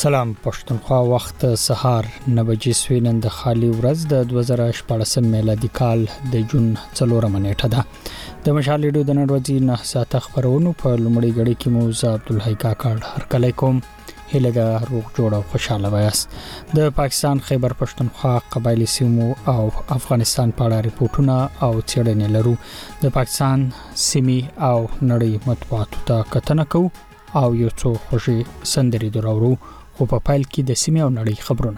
سلام پښتونخوا وخت سهار 9 بجې سوینن د خالي ورځ د 2014 میلادي کال د جون 4 نیټه ده د مشال ریډیو د نن ورځې 9 ساعت خبرونو په لومړی غړي کې موزه عبدالحی کاکړ هر کله کوم هله د روغ جوړ او خوشاله وایست د پاکستان خیبر پښتونخوا قبایلی سیمو او افغانستان په اړه ریپورتونه او څېړنې لرو د پاکستان سیمي او نړۍ مطبوعاتو ته کتنه کوو او یو څو خوشي سندري دراورو خو په پایل کې د سیمې او نړۍ خبرونه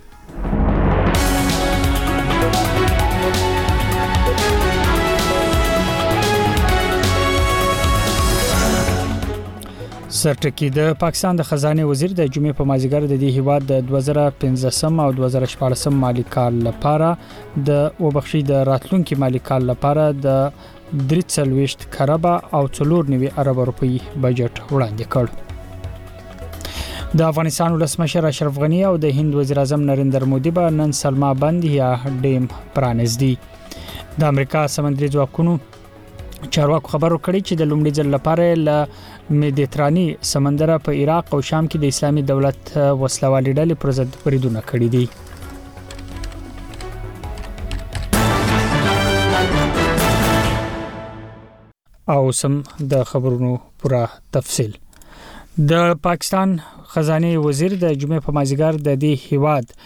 سرټکی د پاکستان د خزانه وزیر د جمعې په مازیګر د دې هیواد د 2015 او 2014 مالی کال لپاره د وبخښي د راتلونکي مالی کال لپاره د 3.3 کروڑ او 4.9 ارب روپی بجټ وړاندې کړ د افغانستان ولسمشر اشرف غنی او د هند وزیر اعظم نریندر مودي به نن سلما بند یا ډیم پرانیزدي د امریکا سمندري ځواکونو چارواکو خبرو کړی چې د لومړي ځل لپاره ل مدیتراني سمندر په عراق او شام کې د اسلامي دولت وسلوالي ډلې پر ضد بریدونه کړي دي او سم د خبرونو پورا تفصیل د پاکستان خزانه وزیر د جمعې په مازیګر د دې هیواد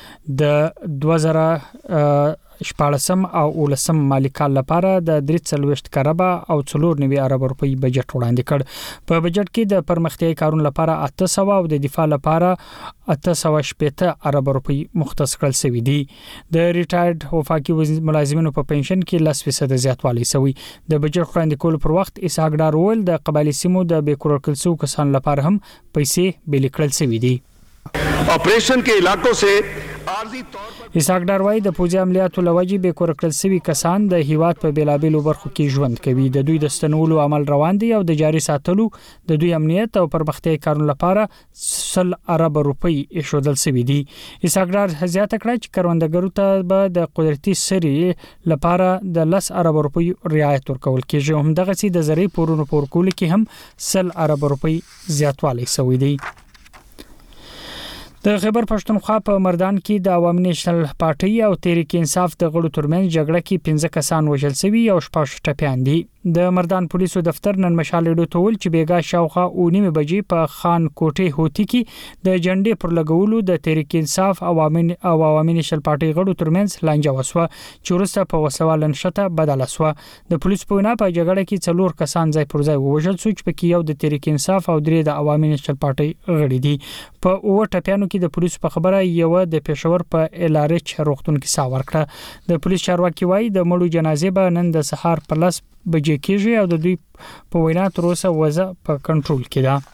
د 2014 او 2019 مالی کال لپاره د 3.3 کروڑ او 4.9 ارب روپی بجټ وړاندې کړ په بجټ کې د پرمختیايي کارونو لپاره 800 او د دفاع لپاره 880 ارب روپی مختص کړل شوی دی د ریټایرډ وفاقي ملازمینو په پنشن کې 10% زیاتوالی شوی د بجټ وړاندې کول پر وخت اسحاق ډار ول د قبایلی سیمو د بیکور کلسو کسان لپاره هم پیسې بیل کړل شوی دی ऑपरेशन के इलाकों से عارضی طور پر اسحاق ډار وايي د پوځي عملیاتو لوجې به کور کړل شوی کسان د هیواد په بیلابیلو برخو کې ژوند کوي د دوی د ستنولو عمل روان دي او د جاري ساتلو د دوی امنیت او پرمختیايي کارونو لپاره 100 ارب روپی ایښودل شوی دي اسحاق ډار زیاته کړه چې کروندګرو ته به د قدرتي سری لپاره د 10 ارب روپی رعایت ورکول کېږي هم دغه سي د زری پورونو پور کول کې هم 100 ارب روپی زیاتوالی شوی دی د خیبر پښتونخوا په مردان کې د عوامي نېشنل پارټي او تحریک انصاف د غړو ترمنځ جګړه کې 15 کسان وژل شوي او 6 ټپيان دي د مردان پولیسو دفتر نن مشال ریډیو ته ول چې بیګا شاوخه 9 بجې په خان کوټه هوتی کې د جنډې پر لګولو د تحریک انصاف عوامي نېشنل پارټي غړو ترمنځ لانجه وسوه چې ورسته په وسوالن شته بدله سوه د پولیس په وینا په جګړه کې 4 کسان ځای پر ځای وژل شو چې پکې یو د تحریک انصاف او 3 د عوامي نېشنل پارټي غړي دي په اوه ټپيانو کې د پولیس په خبره یو د پېښور په الارچ روغتون کې ساور کړه د پولیس چارواکي وایي د مړو جنازې به نن د سهار په 10 بجې کېږي او د دوی په وینا تر اوسه وضع په کنټرول کې ده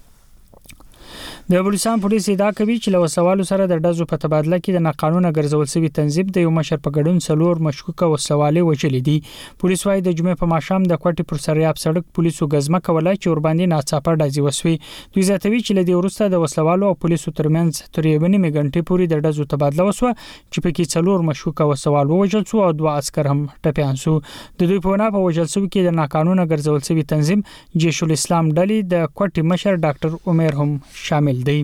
د بلوچستان پولیس ادعا کوي چې له وسوالو سره د ډزو په تبادله کې د ناقانونه ګرځول شوی تنظیم د یو مشر په ګډون څلور مشکوک وسوالي وچلې دي پولیس وايي د جمعې په ماښام د کوټې پر سریاب سړک پولیسو غزمه کوله چې ور باندې ناڅاپه ډزې وسوي دوی زیاتوي چې له دې وروسته د وسوالو او پولیسو ترمنځ تر یو نیمه غنټې پورې د ډزو تبادله وسوه چې پکې څلور مشکوک وسوال وژل شو او 2 عسكر هم ټپيان شو د دوی په وینا په وژل شو کې د ناقانونه ګرځول شوی تنظیم جیش الاسلام ډلې د کوټې مشر ډاکټر عمر هم شامل دی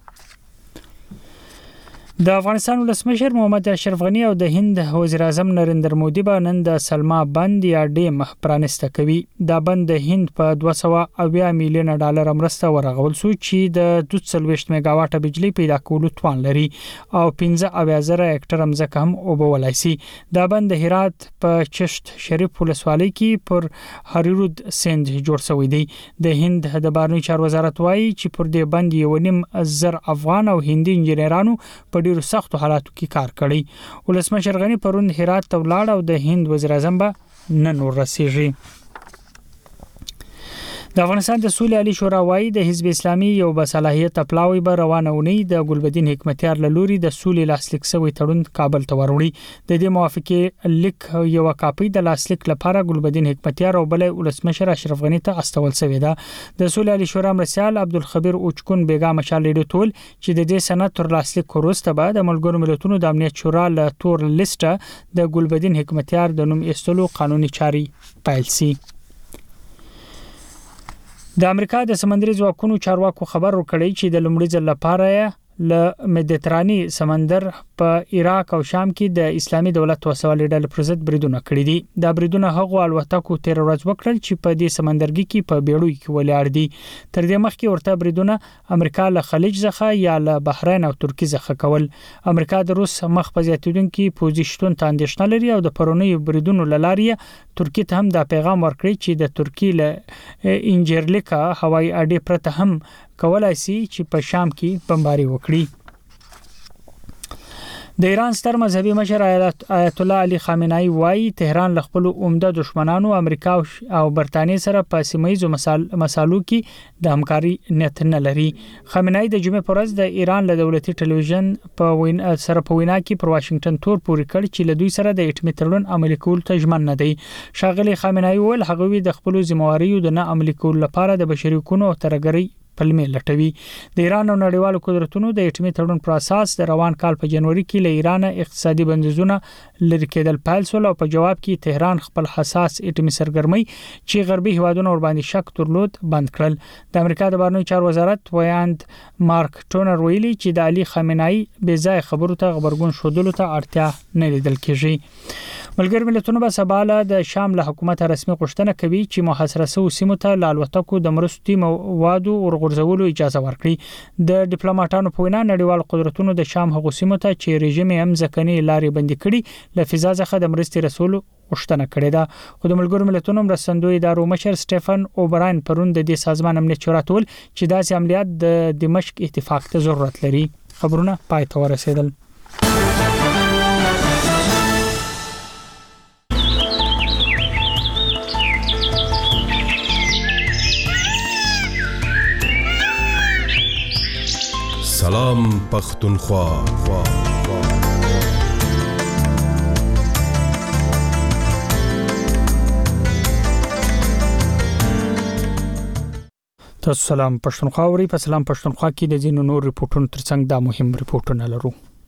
د افغانستان ولسمشر محمد اشرف غنی او د هند وزیر اعظم نریندر مودي به نن د سلما بند یا ډیم پرانسته کوي دا بند د هند په 280 میلیون ډالر مرسته ورغول شو چې د 240 میگاواټ بجلی پیدا کولو توان لري او 15,000 هکټر ځمکه هم اوبولای شي دا بند د هرات په چشت شریف ولسوالۍ کې پر هریرود سیند جوړ شوی دی د هند د بهرنی چارو وزارت وايي چې پر دې بند یو نیم زر افغان او هندي انجنیرانو په ډیرو سختو حالاتو کې کار کړی ولسمشر غنی پرون هرات ته ولاړ او د هند وزیر اعظم به نن ورسیږي د افغانستان د سولې عالی شورا وايي د حزب اسلامي یو بصلاحیت پلاوی به روانونی د ګلبدین حکمتیار لوري د سولې لاسلیک شوی تړون کابل ته وروړي د دې موافقه لیک یو کاپی د لاسلیک لپاره ګلبدین حکمتیار او بل ولسمشر اشرف غنی ته استول شوی ده د سولې عالی شورا مرسیال عبدالخبیر اوچکون بیګا مشال ریډیو تول چې د دې سند تر لاسلیک وروسته به د ملګرو ملتونو د امنیت شورا له تور لیسټه د ګلبدین حکمتیار د نوم ایستلو قانوني چاري پیل شي د امریکا د سمندري ځواکونو چارواکو خبر ورکړی چې د لومړي ځل لپاره له مدیتراني سمندر په عراق او شام کې د اسلامي دولت وسوالې ډلې پر ضد بریدونه کړي دي. دا بریدونه هغو الوتکو تیر ورځ وکړل چې په دې سمندرګي کې په بیړۍ کې ولاړ دي. تر دې مخکې ورته بریدونه امریکا له خلیج څخه یا له بحرین او ترکیه څخه کول. امریکا د روس مخ په زیاتیدونکو پوزیشن ته اندېښنه لري او د پرونیو بریدونو لارې ترکیه ته هم دا پیغام ورکړي چې د ترکیه له انجرلیکا هوایي اډې پرته هم کولای شي چې په شام کې بمباري وکړي. د ایران ستر مذهبي مشر آیت الله علي خامنه‌ای وايي تهران له خپل عمده دشمنانو امریکا او برتانیې سره په سیمایي مسالو کې د همکاري نیت نه لري. خامنه‌ای د جمعې پر ورځ د ایران له دولتي ټلویزیون په وینا کې پر واشنگټن تور پورې کړ چې له دوی سره د اټومي تړون عملي کول ته ژمن نه دی. ښاغلي خامنه‌ای ویل هغه د خپل ذمہواریو د نه عملي کولو لپاره د بشري حقوقو او ترګري پلمې لټوي. د ایران او نړیوالو قدرتونو د اټومي تړون پر اساس د روان کال په جنوري کې له ایران اقتصادي بندیزونه لری کېدل پیل شول او په جواب کې تهران خپل حساس اټومي سرګرمي چې غربي هوادونو ور باندې شک درلود بند کړل. د امریکا د بهرنیو چارو وزارت ویاند مارک ټونر ویلي چې د علي خامنه‌ای بې ځای خبرو ته غبرګون شودلو ته اړتیا نه لیدل کېږي. ملګری ملتونو به سباله د شام له حکومت رسمي غوښتنه کوي چې محاصره شوو سیمو ته الوتکو د مرستي موادو ورغورځولو اجازه ورکړي. د ډیپلوماټانو په وینا نړیوال قدرتونو د شام هغو سیمو ته چې رژیم هم ځکني لارې بندي کړي له فضا څخه د مرستي رسولو غوښتنه کړې ده. خو د ملګرو ملتونو مرستندوی ادارو مشر سټيفن اوبراین پرون د دې سازمان امنیت چوراتول چې داسې عملیات د دمشق اتفاق ته ضرورت لري. خبرونه پای ته ورسېدل. سلام پختونخوا. تاسو سلام پښتونخوا وري په سلام پښتونخوا کې د ځینو نور ریپورتونو ترڅنګ دا مهم ریپورتونه لرو.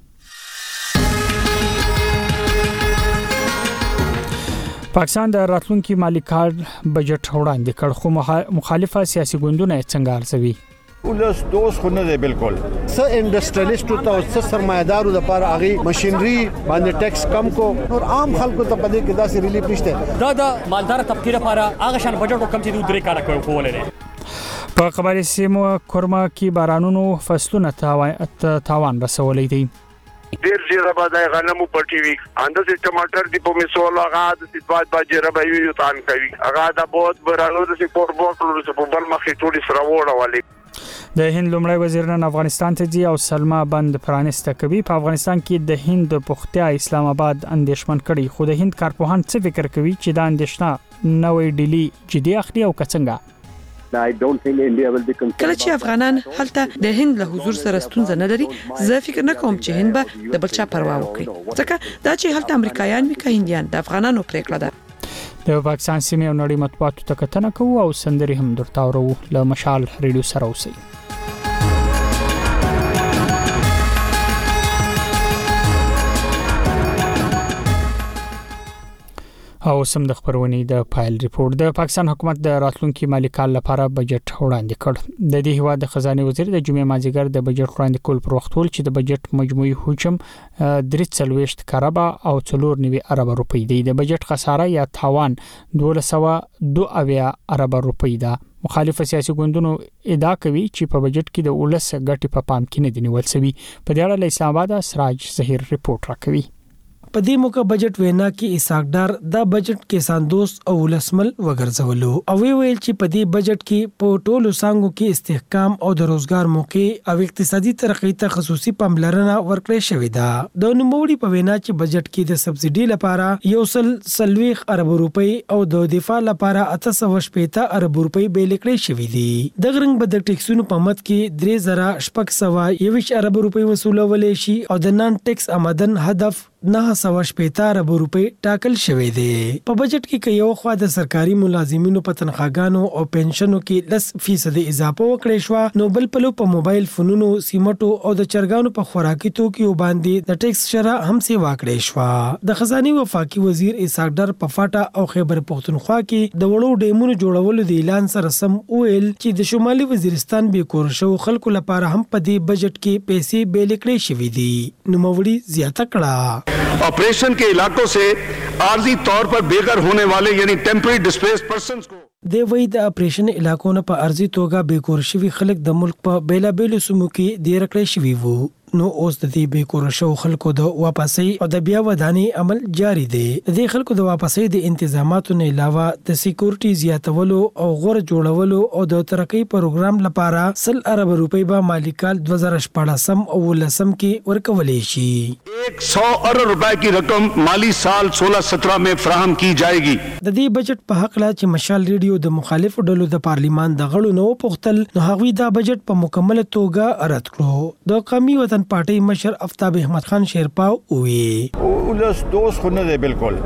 پاکستان د راتلونکي مالی کال بجټ وړاندې کړ خو مخالفه سیاسي ګوندونه څنګه ارزوي. ولس دوست خو نه دی بالکل. څه انډستریالیستو ته او څه سرمایدارو د لپاره هغه ماشينري باندې ټیکس کم کو او عام خلکو ته په دې کې داسې ریلیف نشته. دا د مالدار طبقه لپاره هغه شان بجټ کم چې دوی درې کار کوي. په قبایلی سیمو کورما کې بارانونو فصلونه تاوان رسولې دي. ډیر زیره باندې غنمو پټي وي اندازې ټماټر دی په مثال هغه د سپات باجره به وي تان کوي هغه د بہت برانو د سپور بوتلو په بل مخې ټولې سره وړولې. د هند لومړی وزیر نن افغانستان ته ځي او سلما بند پرانسته کوي. په افغانستان کې د هند پختیا اسلام آباد اندیشمن کړي خو د هند کارپوهان څه فکر کوي چې دا اندیشنه نوې ډیلی جدي اخلي او څنګه. کله چې افغانان هلته د هند له حضور سره ستونزه نه لري زه فکر نه کوم چې هند به د بل چا پروا وکړي ځکه دا چې هلته امریکایان وي که هندیان د افغانانو پریکړه ده. د پاکستان سیمې او نړۍ مطبوعاتو ته کتنه کوو او سندري هم درته اورو. له مشال ریډیو سره اوسئ. او سم د خبرونې د فایل ریپورت. د پاکستان حکومت د راتلونکي مالی کال لپاره بجټ وړاندې کړ. د دې هیواد د خزانه وزیر د جمعې مازیګر د بجټ وړاندې کول پر وخت ول چې د بجټ مجموعي حجم 340 کروڑه او 490 ارب روپۍ دی. د بجټ خساره یا تاوان 1202 ارب روپۍ ده. مخالف سیاسي ګوندونو ادعا کوي چې په بجټ کې د ولس ګټې په پام کې نه دي نیول شوی. په دې اړه له اسلام آباد سراج ظهیر ریپورت راکوي. په دې موقع بجټ وینا کې اسحاق ډار دا بجټ کې ساندوس او ولسمل وګرځولو او ویل چې په دې بجټ کې په ټولو څنګهو کې استحکام او د روزګار موقع او اقتصادي ترقۍ ته خصوصي پاملرنه ورکړې شوې ده. د نوموړي په وینا چې بجټ کې د سبسيډي لپاره 140 ارب روپۍ او د دفاع لپاره 880 ارب روپۍ بیل کړې شوې دي. د غرنګ بد ټیکسونو په مد کې 3021 ارب روپۍ وصولول شي او د نان ټیکس آمدن هدف 980 ارب روپۍ ټاکل شوې ده. په بجټ کې یو خوا د سرکاري ملازمینو په تنخواګانو او پنشنو کې 10% اضافه وکړې شو، نو بل پلو په موبایل فونونو، سیمټو او د چرګانو په خوراکي توکو باندې د ټیکس شرح هم سیوا کړې شو. د خزانه وفاقي وزیر اسحاق ډار په فاټا او خیبر پختونخوا کې د وړو ډیمونو جوړولو د اعلان سره سم ویل چې د شمالي وزیرستان به کور شو خلکو لپاره هم په دې بجټ کې پیسې بیل کړې شوې دي. نوموړي زیاته کړه ऑपरेशन के इलाकों से आर्जी तौर पर बेघर होने वाले यानी टेम्पररी डिस्प्लेस्ड पर्सन्स को د وای د اپریشن علاقو نه په ارزي توګه بیکور شوی خلک د ملک په بیلا بیلو سمو کې ډیر کړی شوی وو. نو اوس د دې بیکور شو خلکو د واپسي او د بیا وداني عمل جاری دی. د دې خلکو د واپسي د انتظاماتو نه علاوه د سکیورټي زیاتولو او غوړ جوړولو او د ترقی پروګرام لپاره 100 ارب روپۍ به مالیکال 2014 او 2019 کې ورکولې شي. 100 ارب रुपए की रकम माली साल 16-17 में फराहम की जाएगी. د दې بجټ په حق لا چې مشال ریډیو د مخالفو ډلو د پارلیمان د غړو نو پختل نو هغوی دا بجټ په مکمل توګه رد کړو. د قومي وطن پارټي مشر افتاب احمد خان شیرپا وی ولس دوست خو نه دی بالکل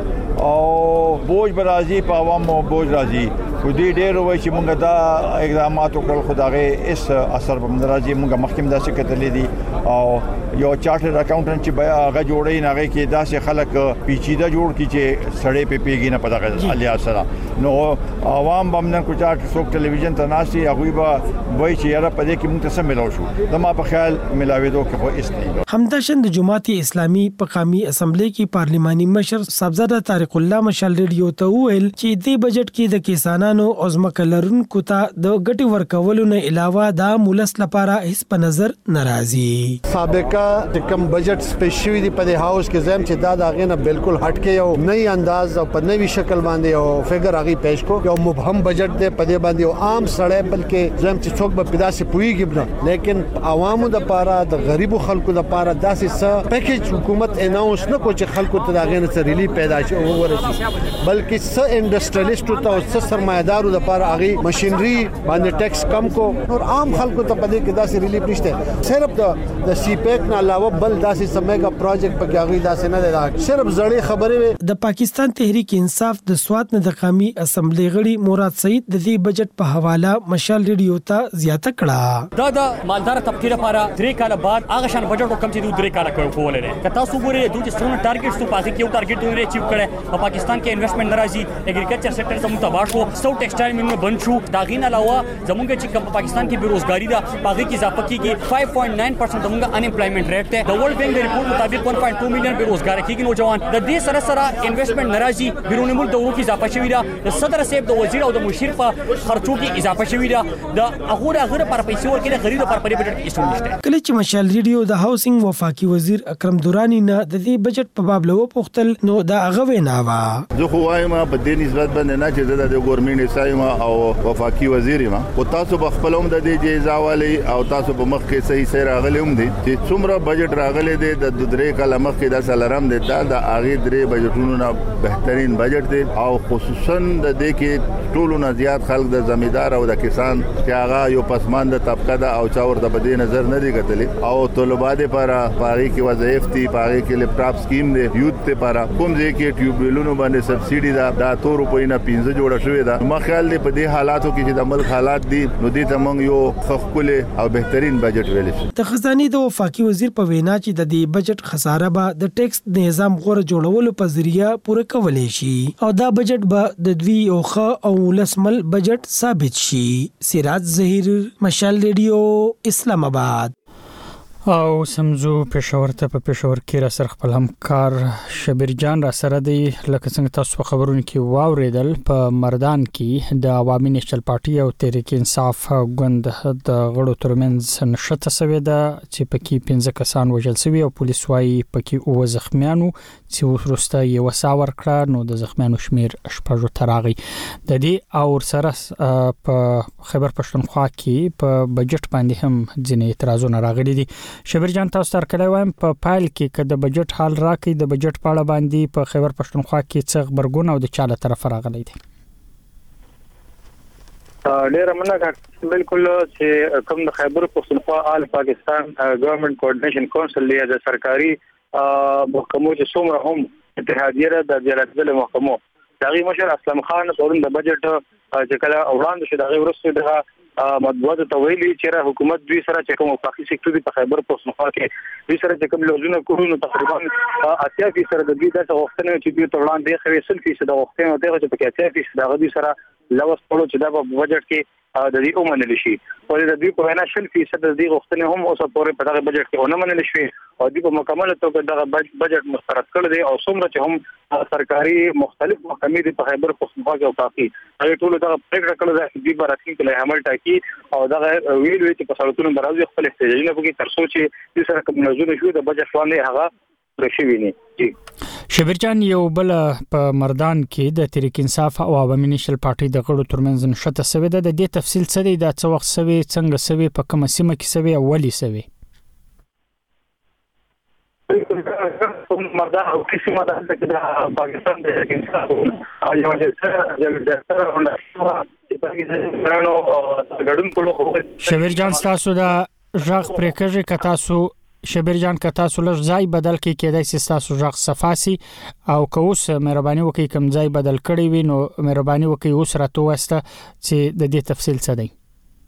او بوج برازي په عوامو بوج راځي خو دې ډېر وایي چې موږ دا اقدامات وکړل خدای اس اثر په مندرازي موږ مخکې داسې کتلې دي او یو چارټر اکاونټنټ چې بیا هغه جوړي نه هغه کې داسې خلک پیچیده جوړ کی چې سړې په پیګی نه پتا علیا سره نو عوام بمنن کو چارټ څوک ټلویزیون ته ناشي هغه به وایي چې یاره په دې کې موږ ته سم ملو شو زما په خیال ملاویدو کې خو اس نه. همداشن د جماعت اسلامي په قومي اسمبلی کې پارلیماني مشر صاحبزاده طارق الله مشال ریډیو ته ویل چې دې بجټ کې د کسانانو او ځمکلرونکو ته د ګټي ورکولو نه علاوه د مولس لپاره هیڅ په نظر ناراضي. سابقہ کم بجټ سپیشلی دی په هاوس کې زم چې دا غینه بالکل هټ کې یو نئی انداز او په نوې شکل باندې او فګر هغه پیش کو یو مبهم بجټ دی په دې باندې او عام سړی بلکې زم چې څوک به پیدا سي پويږي نه لیکن عوامو د لپاره د غریبو خلکو د لپاره داسې څه پیکیج حکومت اناونس نه کو چې خلکو ته دا غینه څه ریلیف پیدا شي او ورسي بلکې څه انډستریالیسټو ته او څه سرمایدارو د لپاره هغه ماشينري باندې ټیکس کم کو او عام خلکو ته په دې کې داسې ریلیف نشته. صرف د سی پیک نه علاوه بل داسې سمېګا پروجیکټ په کې هغه داسې نه دی. صرف زړې خبرې د پاکستان تحریک انصاف د سوات نه د قومي اسمبلی غړي مراد سعید د دې بجټ په حواله مشال ریډیو ته زیاته کړه. دا د مالدار طبقه لپاره 3 کال بعد هغه شان بجټ کم چې 3 کال کولای نه کته سو ګوري دوی چې څونه ټارګټس ته پاتې کیو ټارګټ دوی اچیو کړي په پاکستان کې انویسټمنٹ ناراضي اګریکلچر سېکټر زموږ تباہ شو سو ټیکسټایل مینو بند شو دا غین علاوه زموږ چې په پاکستان کې بیروزګاری دا باغی کې اضافه کیږي 5.9% زموږ انایمپلایمنٹ ریټ ته د ورلد بینک د ریپورت مطابق 1.2 میلیون بیروزګار کیږي نوجوان د دې سره سره انویسټمنٹ ناراضي بیرون ملک دورو کې اضافه شوی دا د صدر صاحب د وزیر او د مشیر په خرچو کې اضافه شوی دا د هغه پر پیسې ورکړي غریب پر پرې بجټ کې څه نشته. کله چې مشال ریډیو د هاوسینګ وفاقي وزیر اکرم دورانی نه د دې بجټ په باب له پوښتل نو دا هغه ویناوه زه خو وایم په دې نسبت باندې نه چې د ګورنمنت سایم او وفاقي وزیر ما او تاسو په خپل هم د دې جایزه والی او تاسو په مخ کې صحیح سره راغلی هم دي چې څومره بجټ راغلی دی د 3 کال مخ کې د سلرم دی دا د اغه 3 بجټونو نه بهترین بجټ دی او خصوصا د دې کې ټولو نه زیات خلک د زمیندار او د کسان چې هغه یو پسماند طبقه ده او چاور د بده نظر نه دی کتلې او طلباء لپاره پاره کې وظایف دي پاره کې لپټاپ سکیم دی یوت ته لپاره کوم ځای کې ټیوبویلونو باندې سبسيډي دا 2 روپۍ نه 15 جوړه شوې ده ما خیال دی په دې حالاتو کې چې د ملک حالات دي نو دې ته موږ یو خفقله او بهترین بجټ ویل شي. د خزانه د وفاقي وزیر په وینا چې د دې بجټ خساره به د ټیکس نظام غوړ جوړولو په ذریعہ پوره کولای شي او دا بجټ به د دوی او خ او لسمل بجټ ثابت شي. سراج ظهیر مشال ریډیو اسلام آباد. او سمزو پېښور ته په پېښور کې را سره خپل همکار شبیر جان را سره دی لکه څنګه تاسو په خبرونو کې واوریدل په مردان کې د عوامي نېشنل پارټي او تحریک انصاف ګوند د غړو ترمنځ نشته سوي ده چې پکې 15 کسان وژل شوي او پولیس وايي پکې او زخمیانو چې ورسته یو ساور کړ نو د زخمیانو شمیر شپږو تراغي د دې او سره په خیبر پښتونخوا کې په بجټ باندې هم ځینې اعتراضونه راغلي دي. شبیر جان تاسو تر کله وایم په پایل کې کده بجټ حال راکې د بجټ په اړه باندې په خیبر پښتونخوا کې څه خبرګون او د چاله طرف راغلی دي. ډیر مننه بالکل چې کوم د خیبر پښتونخوا آل پاکستان ګورنمنت کوارډینیشن کونسل دی د سرکاري محکمو چې څومره هم اتحادیه د جلال محکمو دغه مشر اسلام خان پرون د بجټ چې کله وړاندې شو دغه ورسته د مطبوعات تویلي چې حکومت دوی سره چې کوم وفاقي سکتور په خیبر پښتونخوا کې دوی سره چې کوم لوزونه کورونه تقریبا 80% د دې د وختونو چې دوی وړاندې خو 100% د وختونو دغه چې په 80% دغه دوی سره لوس پړو چې د بجټ کې د دې اومنل شي او د دې په وینا 100% د دې وختونه هم اوسه پورې په دغه بجټ کې ونمنل شي او دې په مکمل توګه دغه بجټ مسترد کړل دي او څومره چې هم سرکاري مختلف محکمې د خیبر پښتونخوا کې او کافي هغه ټول دغه پریکړه کړل چې دې براتین کې عمل ټاکي او دغه ویلو چې په سړکونو برازي خپل احتجاجونه وکړي تر څو چې دې سره کوم نظر شو د بجټ باندې هغه رشيويني جی شبرجان یو بل په مردان کې د تحریک انصاف او عوامي نېشنل پارټي د غړو ترمنځ نشته سوي د دې تفصیل څه دی د څو وخت سوي څنګه سوي په کومه سیمه کې سوي او ولې سوي مردان او کیسه مدار د پاکستان د تحریک انصاف او یو چې شبرجان تاسو دا ژغ پرېکړه ک تاسو شبرجان ک تاسو لږ ځای بدل کې کېدای سي تاسو ژغ صفاسي او که اوس مهرباني وکړئ کوم ځای بدل کړی وي نو مهرباني وکړئ اوس راته واسطه چې د دې تفصیل څه دی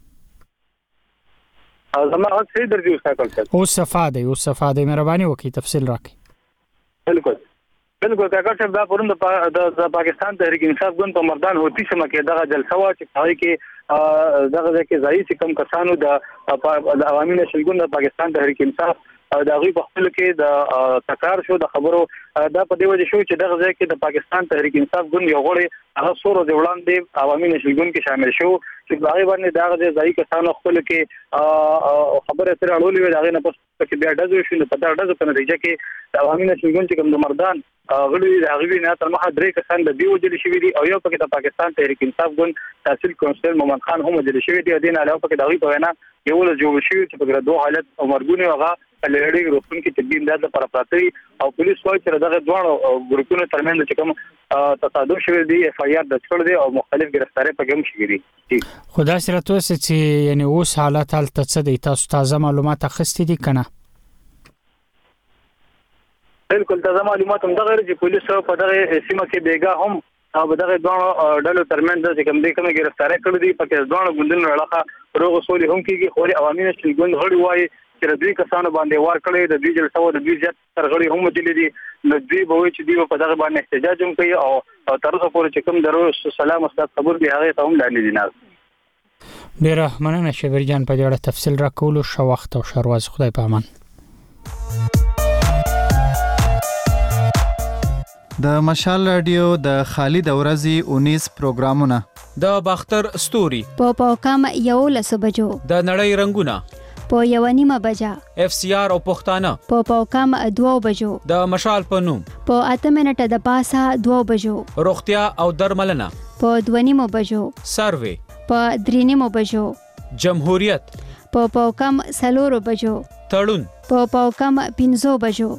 زما څه درځي اوس صفا دی مهرباني وکړئ تفصیل راکړئ بالکل کاکړ دا پرون د پاکستان تحریک انصاف ګوند په مردان هوتی سم کې دغه جلسه وا چې پای کې دغه کې ځای چې کم کسانو د عوامي نشل ګوند د پاکستان تحریک انصاف دا غي په خپل کې د تکرار شو د خبرو دا په دی وجه شو چې دغه ځای کې د پاکستان تحریک انصاف ګوند یو غړي هغه سورو د وړاندې عوامي نشل ګوند کې شامل شو چې هغه باندې دغه ځای کسانو خپل کې خبره تر اړولې دغه نه پس چې بیا دغه شو په دغه په نتیجه کې د عوامي نشل ګوند چې کوم د مردان غړي د هغه نه تر مخه درې کسان د دیو جل شوی دي او یو پکې د پاکستان تحریک انصاف ګوند تحصیل کونسل مومن خان هم جل شوی دي دین علاوه پکې دغه په وینا یو له جوړ شوی چې په دوه حالت او مرګونه هغه لړۍ روپن کې تدبیر داد لپاره پاتې او پولیس وايي چې دغه دوه ګروپونو ترمنځ چې کوم تصادم شوی دی اف آی آر د څړ دی او مختلف گرفتاری په کوم شي دي خدا سره تاسو چې یعنی اوس حالت حالت څه دی تاسو تازه معلومات اخستې دي کنه بالکل تازه معلومات هم دغه چې پولیس په دغه سیمه کې بیګا هم او دغه دوه ډلو ترمنځ چې کوم دي کوم گرفتاری کړې دي په کې دوه ګوندونو علاقه روغ اصول هم کېږي خو عوامي نشل ګوند غړي وایي چې دوی کسانو باندې وار کړی د دوی جلسه او د دوی ځات ترغړي هم مجلې دي نو دوی به چې دوی په دغه باندې احتجاج هم کوي او تر اوسه پورې چې کوم درو سلام استاد خبر دی هغه ته هم لاندې دي نه ډیره مننه شبرجان په دې اړه تفصیل راکول شو وخت او شرواز خدای په امان د مشال رادیو د خالد اورزي 19 پروګرامونه د باختر ستوري په کم یو لس بجو د نړۍ رنگونه په یو نیمه بجا اف سی آر او پښتانه په کم 2 بجو د مشال په نوم په 8 منټه د پاسه 2 بجو روغتیا او درملنه په 2 نیمه بجو سروي په 3 نیمه بجو جمهوریت په کم 4 بجو تړون په کم 15 بجو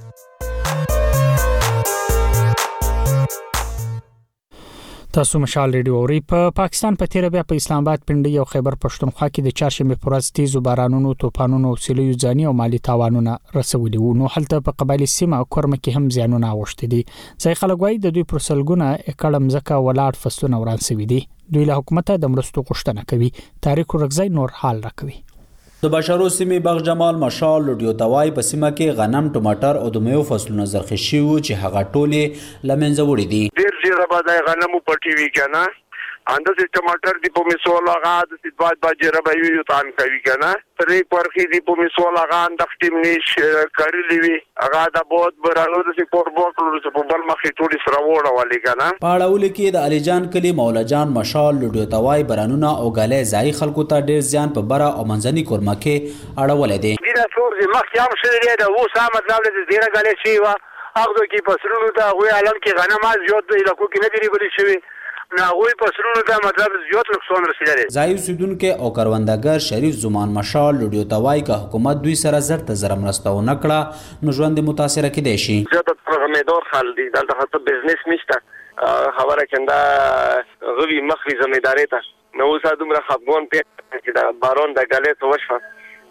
تاسو مشال ریډیو اوري په پاکستان په تیر بیا په اسلام آباد پنډي او خیبر پښتونخوا کې د چهارشنبه پر ورځ تیزو بارانونو توپانونو او سیلو ځاني او مالی تاوانونه رسولي وو نو هلته په قبایلی سیمه او کورمه کې هم زیانونه اوښتي دي ځای خلک وایي د دوی پرسلګونه اکړم زکه ولاړ فصلونه ورانسوي دي دوی له حکومت د مرستو غوښتنه کوي تاریخ ورغزي نور حال راکوي د بشارو سیمې باغ جمال مشال لوډیو توای په سیمه کې غنم ټماټر او د میوه فصلونو زرخشي وو چې هغه ټوله لمنځه وړي دي ډیر زیاته باندې غنمو پټي وی کنه اندازې ټماټر دی په میسول هغه د سیدواد باجره به یو تان کوي کنه پرې پرخي دی په میسول هغه اندخ ټیم نش کړلی وی هغه د بود برانو د سپور بوټلو په بل مخې ټولې سره وړه ولې کنه پاړول کې د علي جان کلی مولا جان مشال لوډیو توای برانونه او غلې ځای خلکو ته ډیر ځان په بره او منځني کورمه کې اړول دي دا څور دي مخ یم شری دا و سم مطلب دې ډیره غلې شي وا هغه کې پسرونو ته غوي علم کې غنم از زیات د علاقو کې نه دی ګولې شوی نه غوي پسرونو ته مطلب زیات نقصان رسیدلی ځای اوسیدونکو او کاروندګر شریف زمان مشال لوډیو توای کا حکومت دوی سره زر ته زر مرستو نکړه نو ژوند متاثر کېدی شي زیات پرغمیدار خل دي دلته حتی بزنس نشته خبره کنده غوي مخري زمیداری ته نو اوس دومره خپګون په چې دا بارون د غلې تو وشو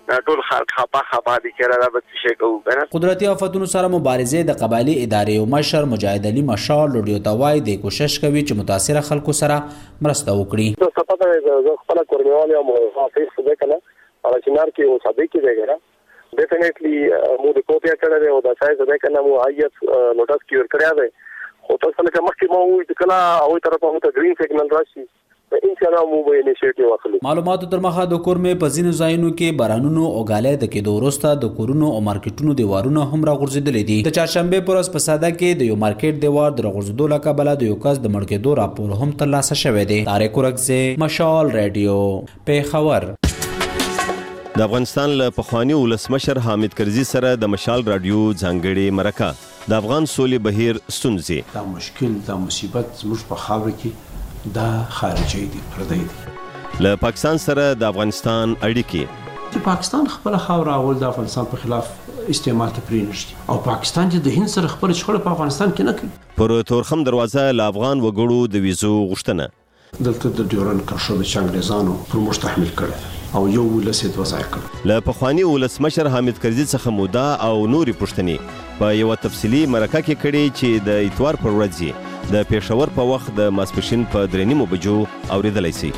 ټول خلک خپه دي کړه دا به څه کوو کنه. قدرتي آفتونو سره مبارزه د قبایلی ادارې او مشر مجاهد علي مشال لوډیو توای د کوشش کوي چې متاثر خلکو سره مرسته وکړي. زه څه خپل کورنیوال یم او فیس ده کنه او چې نار کې او صدې کې ده کنه ډیفینیټلی مو د کوپیا کړه او دا سایز ده کنه مو آیت نوټس کیور کړی دی خو تاسو لکه مخکې مو وایي چې کله او طرفه مو ته گرین سیګنل راشي ان شاء الله مو به انیشیټیو واخلو. معلوماتو تر مخه د کورمې په ځینو ځایونو کې بارانونو او غالۍ د کېدو وروسته د کورونو او مارکیټونو دیوارونه هم راغورځېدلي دي. د چهارشنبه پر ورځ په ساده کې د یو مارکیټ دیوار د راغورځېدو له کبله د یو کس د مړ کېدو راپور هم ترلاسه شوی دی. طارق ورکزی، مشال رادیو، پیښور. د افغانستان له پخوانی ولسمشر حامد کرزي سره د مشال رادیو ځانګړي مرکه د افغان سولې بهیر ستونزې. دا مشکل دا مصیبت زموږ په خاور کې دا خارجي دي پردي دي. له پاکستان سره د افغانستان اړیکې چې پاکستان خپل خاور اول د افغانستان په خلاف استعمال ته پرېنښتي او پاکستان چې د هند سره خپل شخړه په افغانستان کې نه کوي. پر تورخم دروازه له افغان وګړو د ویزو غوښتنه دلته د ډیورن کرښو د چنګریزانو پر موږ تحمیل کړی او یو ولسیت وځای کړ. له پخوانی ولسمشر حامد کرزي څخه مودا او نوري پښتني په یو تفصیلی مرکه کې کړي چې د اتوار پر ورځ د پېښور په وخت د ماسپښین په 3:30 بجو اوریدلای شي.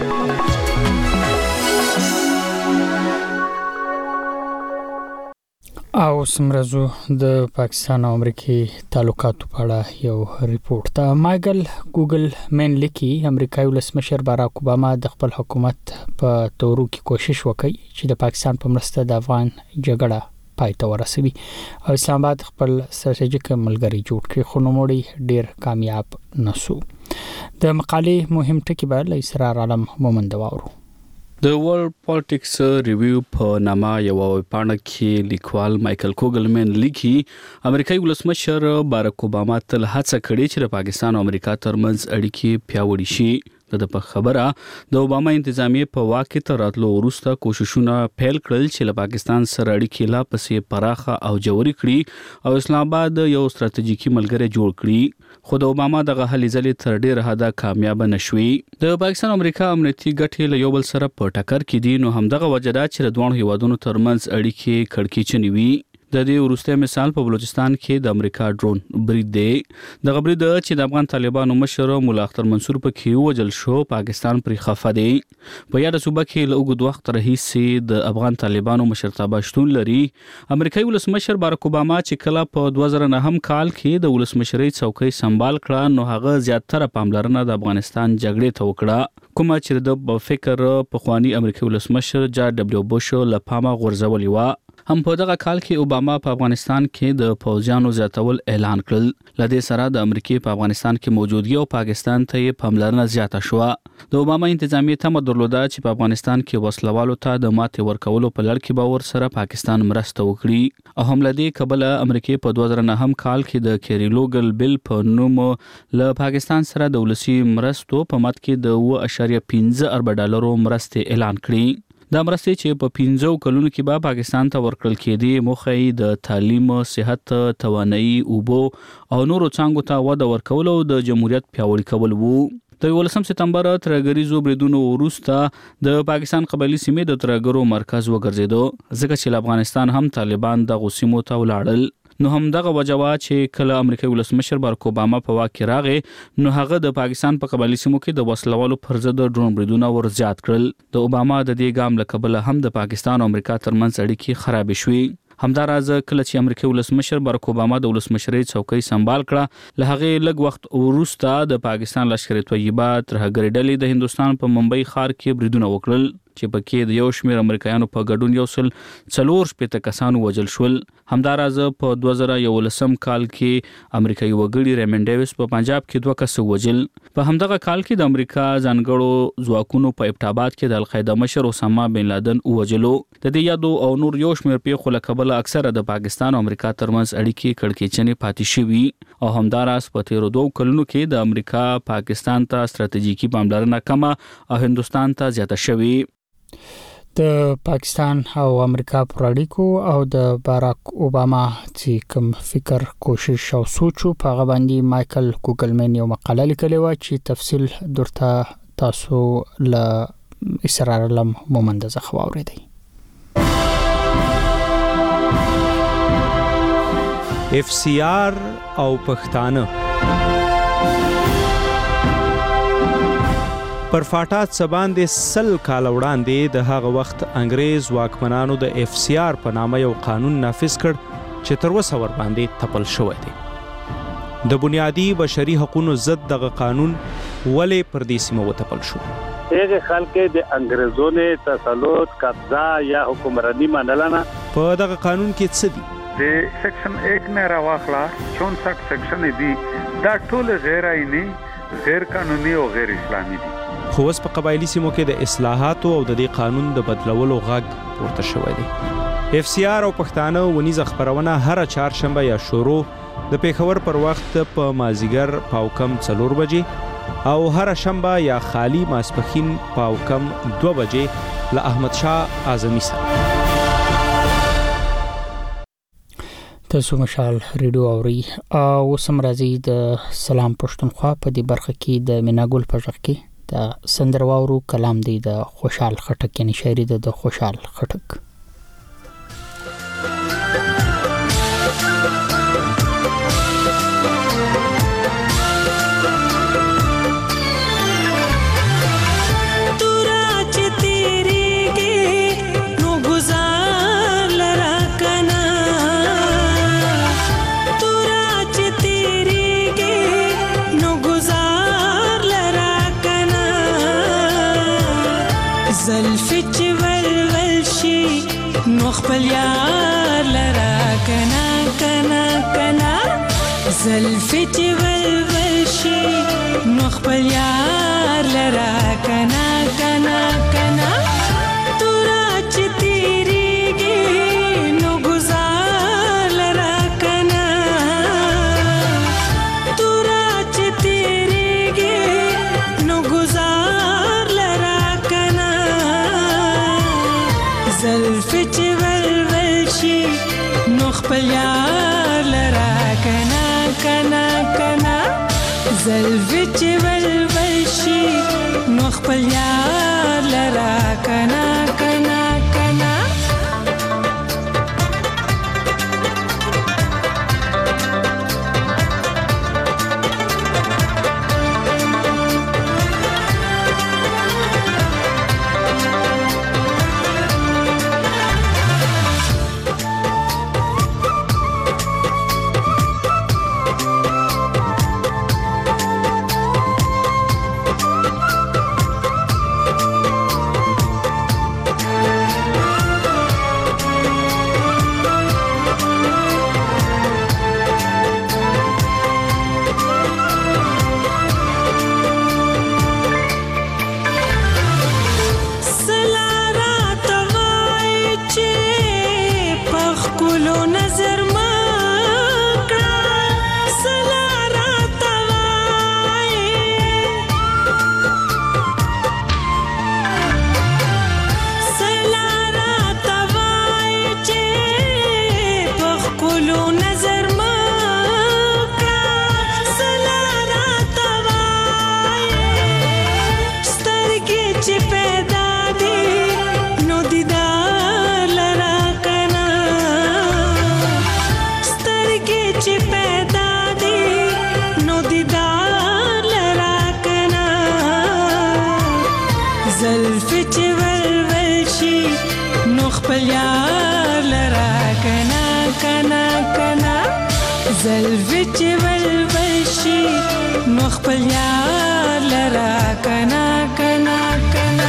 او سمرزو د پاکستان او امریکای تعلقاتو په اړه یو ریپورت ته مایکل ګوګل مین لیکي امریکایي ولسمشر باراک اوباما د خپل حکومت په تورو کې کوشش وکړي چې د پاکستان په مرسته د افغان جګړه پای ته ورسوي او اسلام آباد خپل ستراتیژیک ملګری جوړ کړي خو نوموړي ډیر کامیاب نشو. د مقالې مهم ټکی به له اسرار عالم مومند واورو. د ورلد پالیټکس ریویو په نامه یو پاڼه کې لیکوال مایکل کوګلمن لیکي امریکایي ولسمشر باراک اوباما تل هڅه کړې چې د پاکستان او امریکا ترمنځ اړیکې پیاوړې شي. د په خبره د اوباما انتظامیه په واکه تر راتلو وروسته کوششونه پیل کړل چې له پاکستان سره اړیکې لا پسې پراخه او جوړې کړي او اسلام آباد یو ستراتیژیکي ملګری جوړ کړي. خو د اوباما دغه هلې ځلې تر ډېر حده کامیاب نشوي. د پاکستان امریکا امنیتي ګټې له یو بل سره په ټکر کې دي نو همدغه وجه ده چې د دوه هیوادونو ترمنځ اړیکې کړکېچنې وي. د دې وروسته مثال په بلوچستان کې د امریکا ډرون برید دی. د برید چې د افغان طالبانو مشر مولا اختر منصور په کې وجل شو پاکستان پر خفه دی. په یاد صوبه کې له اوږد وخت راهیسې د افغان طالبانو مشرتابه شتون لري. امریکایي ولسمشر باراک اوباما چې کله په 2009 کال کې د ولسمشرۍ څوکۍ سمبال کړه نو هغه زیاتره پاملرنه د افغانستان جګړې ته وکړه کومه چې د فکر پخوانی امریکایي ولسمشر جارج ډبلیو بوش له پامه غورځولې و. هم په دغه کال کې اوباما په افغانستان کې د پوځیانو زیاتول اعلان کړل. لدې سره د امریکای په افغانستان کې موجودګي او پاکستان ته یې پاملرنه زیاته شو. د اوباما انتظامیه تمه درلوده چې په افغانستان کې وسلوالو ته د ماتې ورکولو په لړ کې باور سره پاکستان مرسته وکړي او هم لدې کبله امریکای په 2009 کال کې د کیریلوګل بل په نوم له پاکستان سره د ولسی مرستو په مت کې د 2.15 ارب ډالرو مرسته اعلان کړي. دا مرستې چې په 15 کلونو کې به پاکستان ته ورکړل کېدي موخه یې د تعلیم، صحت، توانایي، اوبو او نورو څانګو ته وده ورکول او د جمهوریت پیاوړي کول وو. د 18 سپتمبر ترګریزو بریدونو وروسته د پاکستان قبایلی سیمې د ترګرو مرکز وګرځیدو ځکه چې افغانستان هم طالبان د غوسیمو ته ولاړل. نو هم دغه وجوه چې کله امریکایي ولسمشر باراک اوباما په واک کې راغی نو هغه د پاکستان په قبایلی سیمو کې د وسلوالو پر ضد ډرون بریدونه ور زیات کړل. د اوباما د دې ګام له کبله هم د پاکستان او امریکا ترمنځ اړیکې خراب شوې. همداراز کله چې امریکایي ولسمشر باراک اوباما د ولسمشرۍ څوکۍ سمبال کړه له هغه لږ وخت وروسته د پاکستان لشکر طیبه ترهګري ډلې د هندستان په ممبئی ښار کې بریدونه وکړل چې پکې د یو شمېر امریکایانو په ګډون 140 کسانو وژل شول. همداراز په 2011 کال کې امریکایي وګړي ریمن ډیویس په پنجاب کې 2 کس وژل. په همدغه کال کې د امریکا ځانګړو ځواکونو په ابټاباد کې د القاعده مشر اسامه بن لادن وژلو. د دې یادو او نور یو شمېر پیښو له کبله اکثره د پاکستان او امریکا ترمنځ اړیکې کړکېچنې پاتې شوي او همداراز په تیرو 2 کلونو کې د امریکا پاکستان ته ستراتیژیکي پاملرنه کمه او هندستان ته زیاته شوي. د پاکستان او امریکا پر اړیکو او د باراک اوباما چې کوم فکر کوشش او سوچو په هغه باندې مایکل کوګلمن یو مقاله لیکلې و چې تفصیل درته تاسو له اسرار علم مومند زخوا اوریدئ. FCR او پښتانه. پر فاټات سباندې 100 کال وړاندې د هغه وخت انګریز واکمنانو د FCR په نامه یو قانون نافذ کړ چې تر اوسه ور باندې تپل شوی دی. د بنیادی بشري حقوقو ضد دغه قانون ولې پر دې سیمه وتپل شو؟ هغه خلک د انګریزونو تسلط قبضه یا حکمرانی منلنه. په دغه قانون کې څه دي؟ د سیکشن 1 نه راوخلا 64 سیکشن دي دا ټول غیر آئینی، غیر قانوني او غیر اسلامي دي. خو اوس په قبایلی سیمو کې د اصلاحاتو او د دې قانون د بدلولو غږ پورته شوی دی. FCR او پښتانه ونیزه خبرونه هر چهارشنبه یا شروع د پیښور پر وخت په مازیګر پاوکم 4 بجې او هر شنبه یا خالی ماسپخین پاوکم 2 بجې له احمد شاه اعظمي سره. تاسو مشال ریډیو اوري او سمرازي د سلام پښتونخوا په دې برخه کې د میناګل په ځخ کې د سندرواورو کلام دی د خوشحال خټک یعنی شاعري د خوشحال خټک. خپل یار لرا کنا کنا کنا زلفی چې ولول شي نو خپل یار لرا کنا کنا کنا تورا چې تیریږي نو گزار لرا کنا تورا چې تیریږي نو گزار لرا کنا زلفی چې خپل یار لرا کنا کنا کنا زلفی چې ولول شي نو خپل یار لرا کنا کنا کنا زلفی چې ولول شي نو خپل یار لرا کنا کنا کنا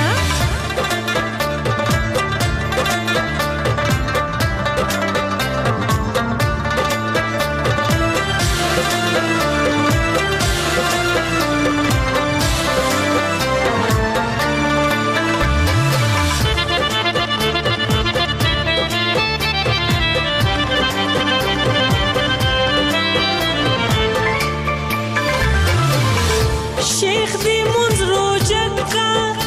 شیخ دی منز روجک کا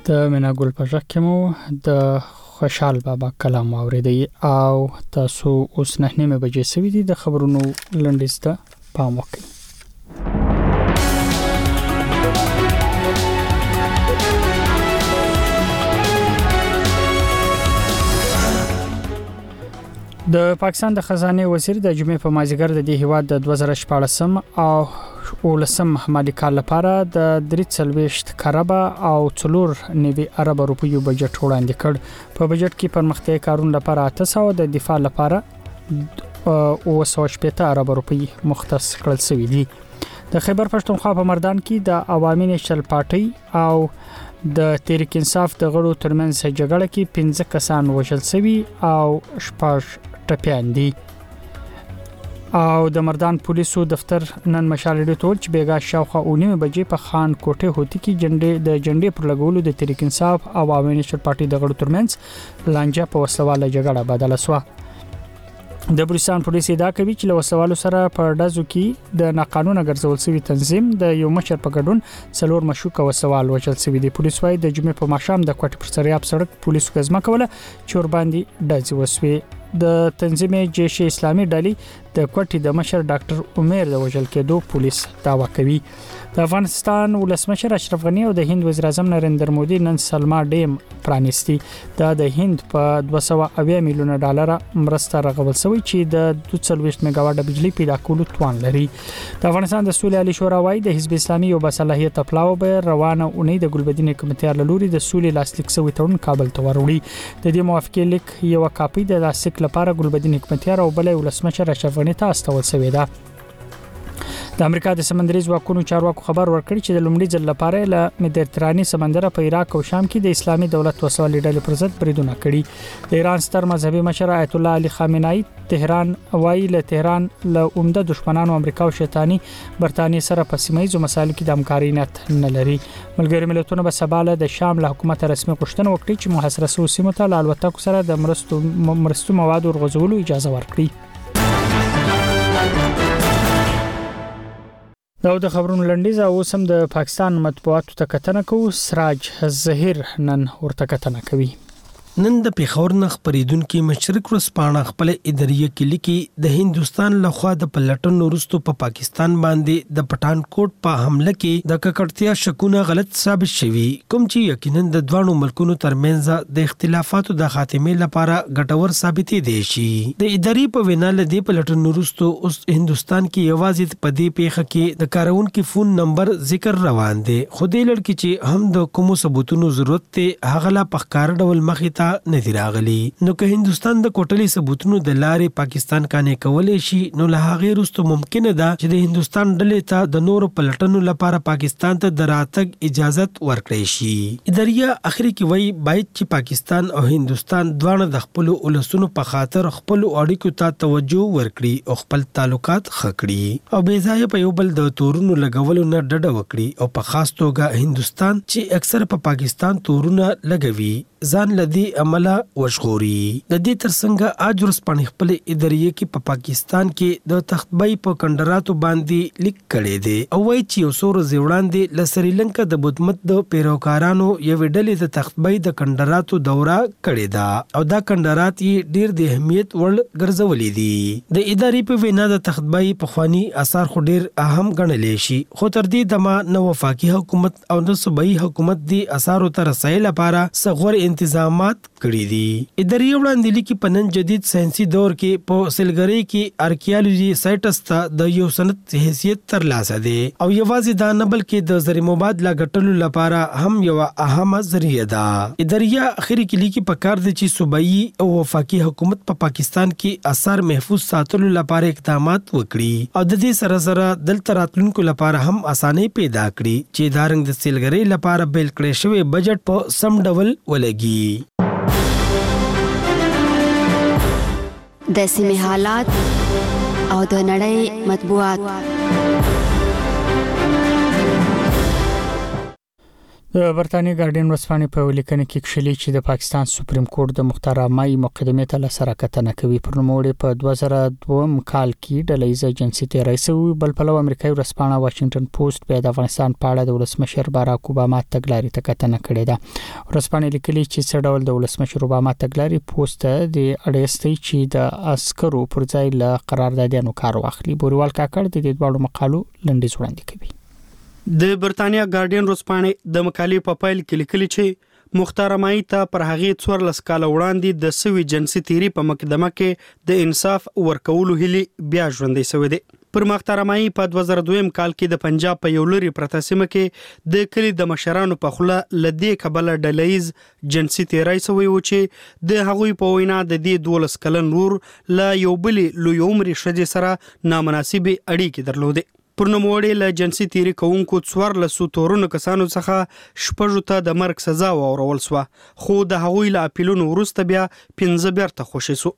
د مناګل په ځکه مو د خوشحال بابا کلام اوریدي او تاسو اوس نه نیمه بجې سوي دي د خبرونو لنډیز ته پام وکړئ. د پاکستان د خزانه وزیر د جمعې په مازیګر د دې هیواد د 2014 او 19 مالي کال لپاره د 340 کروڑه او 4.9 ارب روپیو بجټ وړاندې کړ. په بجټ کې پرمختیايي کارونو لپاره 800 د دفاع لپاره 280 ارب روپی مختص کړل شوی دي. د خیبر پښتونخوا په مردان کې د عوامي نېشنل پارټي او د تحریک انصاف د غړو ترمنځ جګړه کې 15 کسان وژل شوي او 6 ټپيان دي. او د مردان پولیسو دفتر نن مشالې ټول چې بیګا شاوخه 9 بجې په خان کوټه هوتی کې جنډې پر لګولو د تحریک انصاف او عوامي نېشنل پارټي د غړو ترمنځ لانجه په وسلواله جګړه بدله شوه. د بلوچستان پولیس ادعا کوي چې له وسوالو سره په ډزو کې د ناقانونه ګرځول شوی تنظیم د یو مشر په ګډون 4 مشکوک وسوال وژل شوی دي. پولیس وايي د جمعې په ماښام د کوټې پر سریاب سړک پولیسو غزما کوله چې ور باندې ډزې وسوي. د تنظیم جیش اسلامي ډلې د کوټې د مشر ډاکټر عمر د وژل کېدو پولیس دعوا کوي. د افغانستان ولسمشر اشرف غنی او د هند وزیر اعظم نریندر مودي نن سلما ډیم پرانیستی. دا د هند په 280 میلیون ډالر مرسته رغول شوی چې د 240 میگاواټ بجلی پیدا کولو توان لري. د افغانستان د سولې عالی شورا وايي د حزب اسلامي یو باصلاحیت پلاو به روانه اونۍ د ګلبدین کمیټې لوري د سولې لاسلیک شوی تړون کابل ته وروړي. د دې موافقې لیک یو کاپی د لاسلیک لپاره ګلبدین کمیټې او بلې ولسمشر اشرف غنی ته استول شوی ده. د امریکا د سمندري ځواکونو چارواکو خبر ورکړي چې د لومړي ځل لپاره له مدیتراني سمندر په عراق او شام کې د اسلامي دولت وسوالې ډلې پر ضد بریدونه کړي. د ایران ستر مذهبي مشر آیت الله علي خامنه‌ای تهران وايي له تهران له عمده دشمنانو امریکا او شیطانی برتانیې سره په سیمایي مسایلو کې د همکارۍ نیت نه لري. ملګری ملتونه به سبا له د شام له حکومت رسمي غوښتنه وکړي چې محاصره شوو سیمو ته له الوتکو سره د مرستو مواد ورغځولو اجازه ورکړي. دا د خبرونو لنډیز او سم د پاکستان مطبوعاتو ته کتنه کوو. سراج ظهیر نن ورته کتنه کوي. نن د پیښور نه خبرېدونکو مشرق ورځپاڼه خپل اداریه کې لیکي د هندستان لخوا د پلټن وروسته په پاکستان باندې د پټان کوټ په حمله کې د ککړتیا شکونه غلط ثابت شوي، کوم چې یقینا د دوه ملکونو ترمنځ د اختلافاتو د خاتمې لپاره ګټور ثابتې دي شي. د ادارې په وینا لدې پلټن وروسته اوس هندستان کې یوازې په دې پیښه کې د کارونکو فون نمبر ذکر روان دي، خو دې لړ کې چې هم د کومو ثبوتونو ضرورت ته هغه لا په ښکار ډول مخې ته نه دی راغلی. نو که هندستان د کوټلي ثبوتونو د لارې پاکستان کانې کولای شي، نو له هغه وروسته ممکن ده چې د هندستان ډلې ته د نورو پلټنو لپاره پاکستان ته د راتګ اجازه ورکړي شي. اداریه اخري کې وایي باید چې پاکستان او هندستان دواړه د خپل ولسونو په خاطر خپل اړیکو ته توجه ورکړي او خپل تعلقات ښه کړي او بې ځایه په یو بل د تورونو لګولو نه ډډه وکړي او په خاص توګه هندستان چې اکثر په پاکستان تورونه لګوي ځان لدی عمله وشغوري. د دې ترڅنګ اج ورځپاڼه خپل اداریه کې په پاکستان کې د تختبای په کندراتو باندې لیک کړي دي او وایي چې یو څور زیوړاندې ل سریلانکا د بدمت د پیروکارانو یو ډلې د تختبای د کندراتو دوره کړي دا او دا کندرات یې ډیر د اهمیت وړ ګرځولې دي. د ادارې په وینا د تختبای په خواني اثر خو ډیر اهم ګڼل شي، خو تر دې دمه نو وفاقي حکومت او د صوبایي حکومت دی اثر تر رسایل لپاره صغور انتظامات کړی دي. ادارې وړاندې لیکي په نن جدید ساينسي دور کې په سلګری کې ارکیالوجي سایټس ته د یو سند حیثیت ترلاسه دي او یوازې دا نه بلکې د زری مبادله ګټلو لپاره هم یو اهمه ذریعہ ده. ادارې اخري کې لیکي په کار دي چې صوبایي او وفاقي حکومت په پاکستان کې اثر محفوظ ساتلو لپاره اقدامات وکړي او د دې سره سره دلته راتلونکو لپاره هم اسانۍ پیدا کړي چې دارنګ د سلګری لپاره بیل کړی شوی بجټ په سم ډول ولګي. د سیمې حالات او د نړۍ مطبوعات. د برتانیې ګارډین ورځپاڼې په لیکنه کې کښلي چې د پاکستان سپریم کورټ د مختار مای مقدمه ته لسره کتنه کوي. پر نوموړي په 2002 کال کې ډلهیزه جنسي تیری شوی. بل پلو امریکایي ورځپاڼه واشنگټن پوسټ په د افغانستان په اړه د ولسمشر باراک اوباما تګلارې ته کتنه کړې ده. ورځپاڼې لیکلي چې څه ډول د ولسمشر اوباما تګلارې پوسټ د اړیستي چې د عسکرو پر ځای له قراردادونو کار واخلي. بوریوال کاکړ د دې ډول مقالو لنډیز وړاندې کوي. د برتانیا ګارډین ورځپاڼې د مقالې په پایل کې لیکلي چې مختار مای ته پر هغه 14 کال وړاندې د سوي جنسي تیری په مقدمه کې د انصاف ورکولو هلي بیا ژوندې شوې ده. پر مختار مای په 2002 کال کې د پنجاب په یو لري پرته سیمه کې د کلی د مشرانو په خله لدی کبل ډلایز جنسي تیری شوی و چې د هغوی په وینا د دې 12 کلن نور لا یو بل لوی عمر شجه سره نامناسب اړیکې درلوده. پر نوموړي له جنسي تیری کوونکو 14 تورونو کسانو څخه شپږو ته د مرګ سزا واورول شو، خو د هغوی له اپیلونو وروسته بیا 15 بیرته خوشی شو.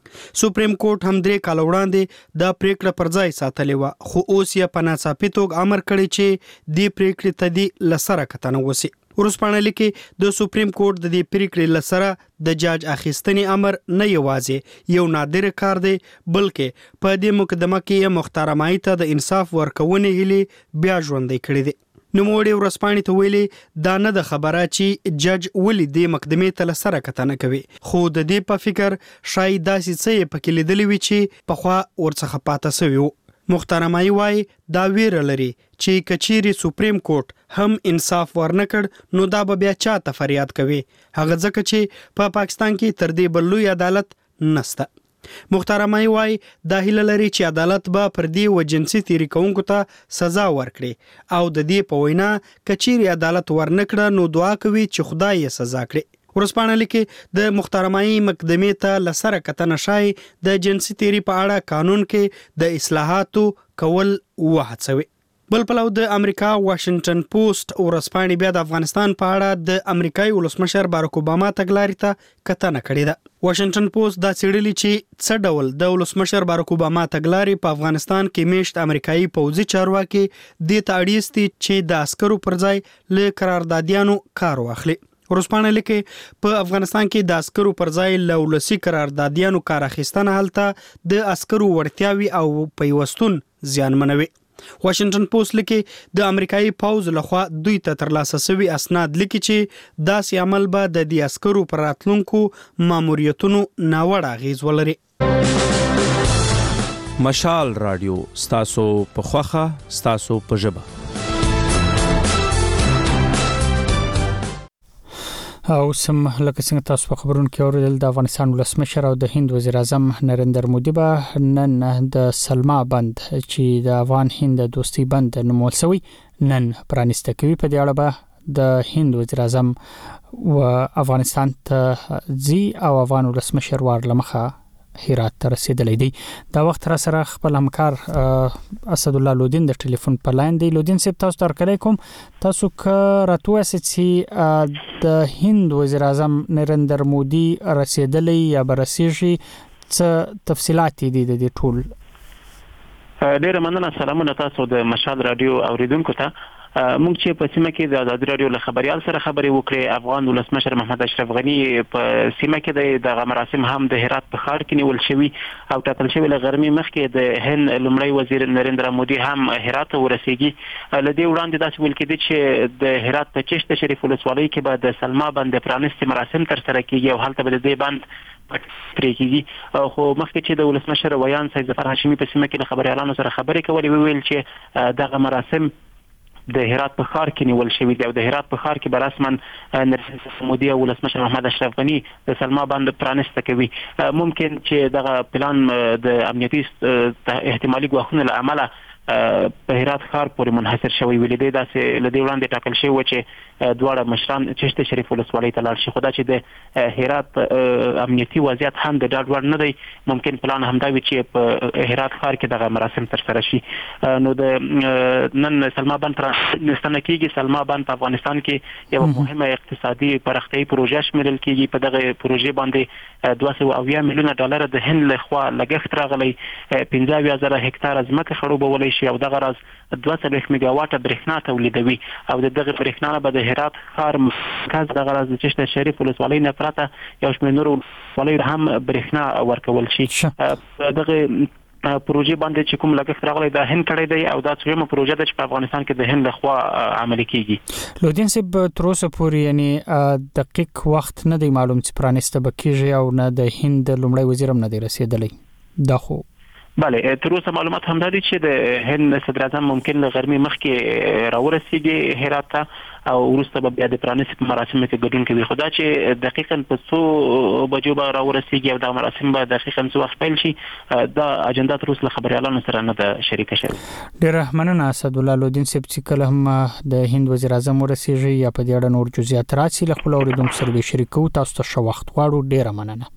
سپریم کورټ هم 3 کال وړاندې د پریکړه پر ځای ساتلې و، خو اوس یې په ناڅاپي توګه امر کړی چې د پریکړې ته د لسره کتنه وسی. ورسپانه لیکي د سپریم کورټ د دې پریکړې لسره د جاج اخیستنې امر نه یوازې یو نادر کار دی، بلکې په دې مقدمه کې مختار مای ته د انصاف ورکونې هلي بیا ژوندۍ کړې دي. نوموړي ورسپانې ته ویلي دا نه د خبره چې جج ولې د مقدمې ته لسره کتنه کوي، خو د دې په فکر شاید داسې څه په کې لیدلې وي چې پخوا ورڅخه پاتې شوی وو. مختار مای وای دا ویره لري چې کچيري سپریم کورټ هم انصاف ورنکړ نو دا به بیا چاته فریاد کوي، هغه ځکه چې په پاکستان کې تر دې بل لوی عدالت نشته. مختار مای وای دا هیله لري چې عدالت به پر دې و جنسي تیری کوونکو ته سزا ورکړي او د دې په وینا کچيري عدالت ورنکړه نو دعا کوي چې خدای یې سزا کړي. ورسپانه لیکي د مختار مای مقدمې ته لسره کتنه شای د جنسي تیری په اړه قانون کې د اصلاحاتو کول وهڅوي. بل پلو د امریکا واشنگټن پوسټ ورسپانه بیا د افغانستان په اړه د امریکایي ولسمشر باراک اوباما تګلارې ته کتنه کړې ده. واشنگټن پوسټ دا څېړلي چې څه ډول د ولسمشر باراک اوباما تګلارې په افغانستان کې میشت امریکایي پوځي چارواکي د تاړیستي چې د عسکرو پر ځای له قراردادیانو کار واخلي. ورسپانه لیکي په افغانستان کې د عسکرو پر ځای له ولسي قراردادیانو کار اخیستنه هلته د عسکرو وړتیاوي او پیوستون زیانمنوي. واشنگټن پوسټ لیکي د امریکایي پوځ لخوا دوی ته ترلاسه شوی اسناد لیکي چې داسې عمل به د دې عسکرو پر راتلونکو ماموریتونو ناوړه اغیز ولري. مشال رادیو ستاسو په خوخه ستاسو په ژبه. او سم لکه څنګه تاسو په خبرونو کې اوریدل د افغانستان ولسمشر او د هند وزیر اعظم نریندر مودي به نن د سلما بند چې د افغان هند دوستي بند نومول شوی نن پرانیسته کوي. په دې اړه به د هند وزیر اعظم و افغانستان ته ځي او افغان ولسمشر ورلمخه هرات ته رسیدلی دی. دا وخت را سره خپل همکار اسد الله لودین د ټلیفون په لاین دی. لودین صاحب تاسو ته کلیکم، تاسو که راتوسه چې د هند وزیر اعظم نریندر مودي رسیدلی یا برسیږي څه تفصيلات دي د دې ټول؟ ډیره مننه. سلامونه تاسو د مشال رادیو اوریدونکو ته. مونږ چې په سیمه کې د آزادي رادیو له خبريال سره خبرې وکړې، افغان ولسمشر محمد اشرف غنی په سیمه کې د مراسم هم د هرات په ښار کې نیول شوی او ټاکل شوی له غرمې مخکې د هند لومړی وزیر نریندر مودي هم هرات ورسیږي. لدې وړاندې داسې ویل کېده چې د هرات په چشت شریف ولسوالۍ کې به د سلما بند پرانستي مراسم تر سره کیږي او هلته به د دې بند پرې کیږي. خو مخکې چې د ولسمشر ویان سید ظفر هاشمي په سیمه کې له خبريالانو سره خبرې کولې، ویل چې دغه مراسم د هرات په ښار کې نیول شوی دی او د هرات په ښار کې به رسما نریندر مودي او ولسمشر محمد اشرف غنی د سلما بند پرانسته کوي. ممکن چې دغه پلان د امنیتي احتمالي ګواښونو له امله په هرات ښار پورې منحصر شوی ویل دی. داسې لدې وړاندې ټاکل شوی و چې دواړه مشران چشت شریف ولسوالۍ ته لاړ شي، خو دا چې د هرات امنیتي وضعیت هم د ډاډ وړ نه دی. ممکن پلان همدا وي چې په هرات ښار کې دغه مراسم ترسره شي. نو د نن سلما بند پرانستنه کیږي. سلما بند په افغانستان کې یو مهمه اقتصادي پرختیايي پروژه شمیرل کیږي. په دغه پروژې باندې 280 میلیونه ډالر د هند لخوا لګښت راغلی، 15,000 هکتار ځمکه خړوبولی شي او دغه راز 240 میگا واټه برېښنا تولیدوي او دغه برېښنا به د هرات ښار مرکز دغه راز چشت شریف ولسوالۍ نه پرته یو شمېر نورو ولسوالیو هم برېښنا ورکول شي. دغه پروژې باندې چې کوم لګښت راغلی دا هند کړی دی او دا څومره پروژه ده چې په افغانستان کې د هند لخوا عملي کیږي. لودین صاحب تر اوسه پورې یعنی دقیق وخت نه دی معلوم چې پرانیسته به کیږي او نه د هند لومړی وزیر هم نه دی رسیدلی. دا خو بله تر اوسه معلومات هم دا دي چې د هند صدر اعظم ممکن له غرمې مخکې راورسیږي هرات ته او وروسته به بیا د پرانیستې په مراسمو کې ګډون کوي. خو دا چې دقیقاً په څو بجو به راورسیږي او دا مراسم به دقیقاً څه وخت پیل شي دا اجنډا تر اوسه له خبریالانو سره نه ده شریکه شوې. ډېره مننه اسدالله لودین صاحب چې کله هم د هند وزیر اعظم ورسیږي یا په دې اړه نور جزئیات راسي له خپل اوریدونکو سره به شریکو. تاسو ته ښه وخت غواړو. ډېره مننه.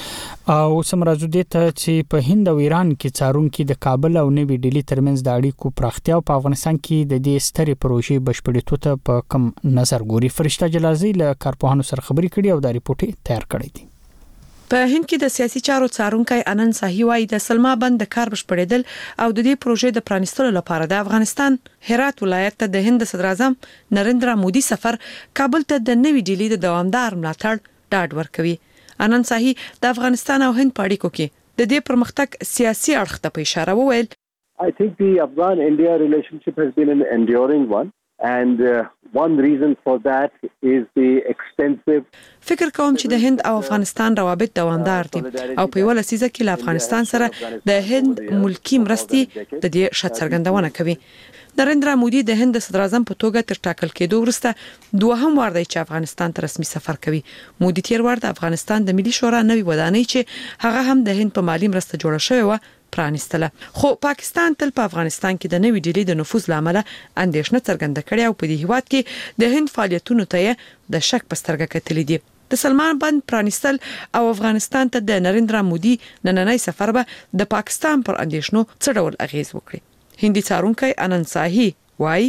او سمراجو دې ته چې په هند او ایران کې څارونکو د کابل او نوی ډیلی ترمنځ د اړیکو پراختیا او په افغانستان کې د دې سترې پروژې بشپړېدو ته په کم نظر ګوري. فرشته جلازي له کارپوهانو سره خبرې کړې او دا ریپورت تیار کړی دی. په هند کې د سیاسي چارو څارونکو انن ساهی وايي د سلما بند د کار بشپړېدل او د دې پروژې د پرانیستلو لپاره د افغانستان هرات ولایت ته د هند صدر اعظم نریندرا مودي سفر کابل ته د نوی ډیلی د دوامدار ملاتړ ډاډ ورکوي. انن ساهی د افغانستان او هند په اړیکو کې د دې پرمختګ سیاسي اړخ ته په اشاره وویل. I think the Afghan-India relationship has been an enduring one and one reason for that is the extensive فکر کوم چې د هند او افغانستان روابط دوامدار دي او په یو لسیزه کې له افغانستان سره د هند ملکی مرستې د دې شت څرګندونه کوي. نریندرا مودي د هند صدر اعظم په توګه تر ټاکل کېدو وروسته دوهم وار دی چې افغانستان ته رسمي سفر کوي. مودي تیر وار د افغانستان د ملي شورا نوې ودانۍ چې هغه هم د هند په مالی مرسته جوړه شوې و پرانیستله. خو پاکستان تل په افغانستان کې د نوې ډیلی د نفوذ لامل اندېښنه څرګنده کړې او په دې هیواد کې د هند فعالیتونو ته د شک په سترګه کتلې دي. د سلمان بند پرانیستل او افغانستان ته د نریندرا مودي نننۍ سفر به د پاکستان پر اندېښنو څه ډول اغیز وکړي. هندي څارونکي انن ساهی وای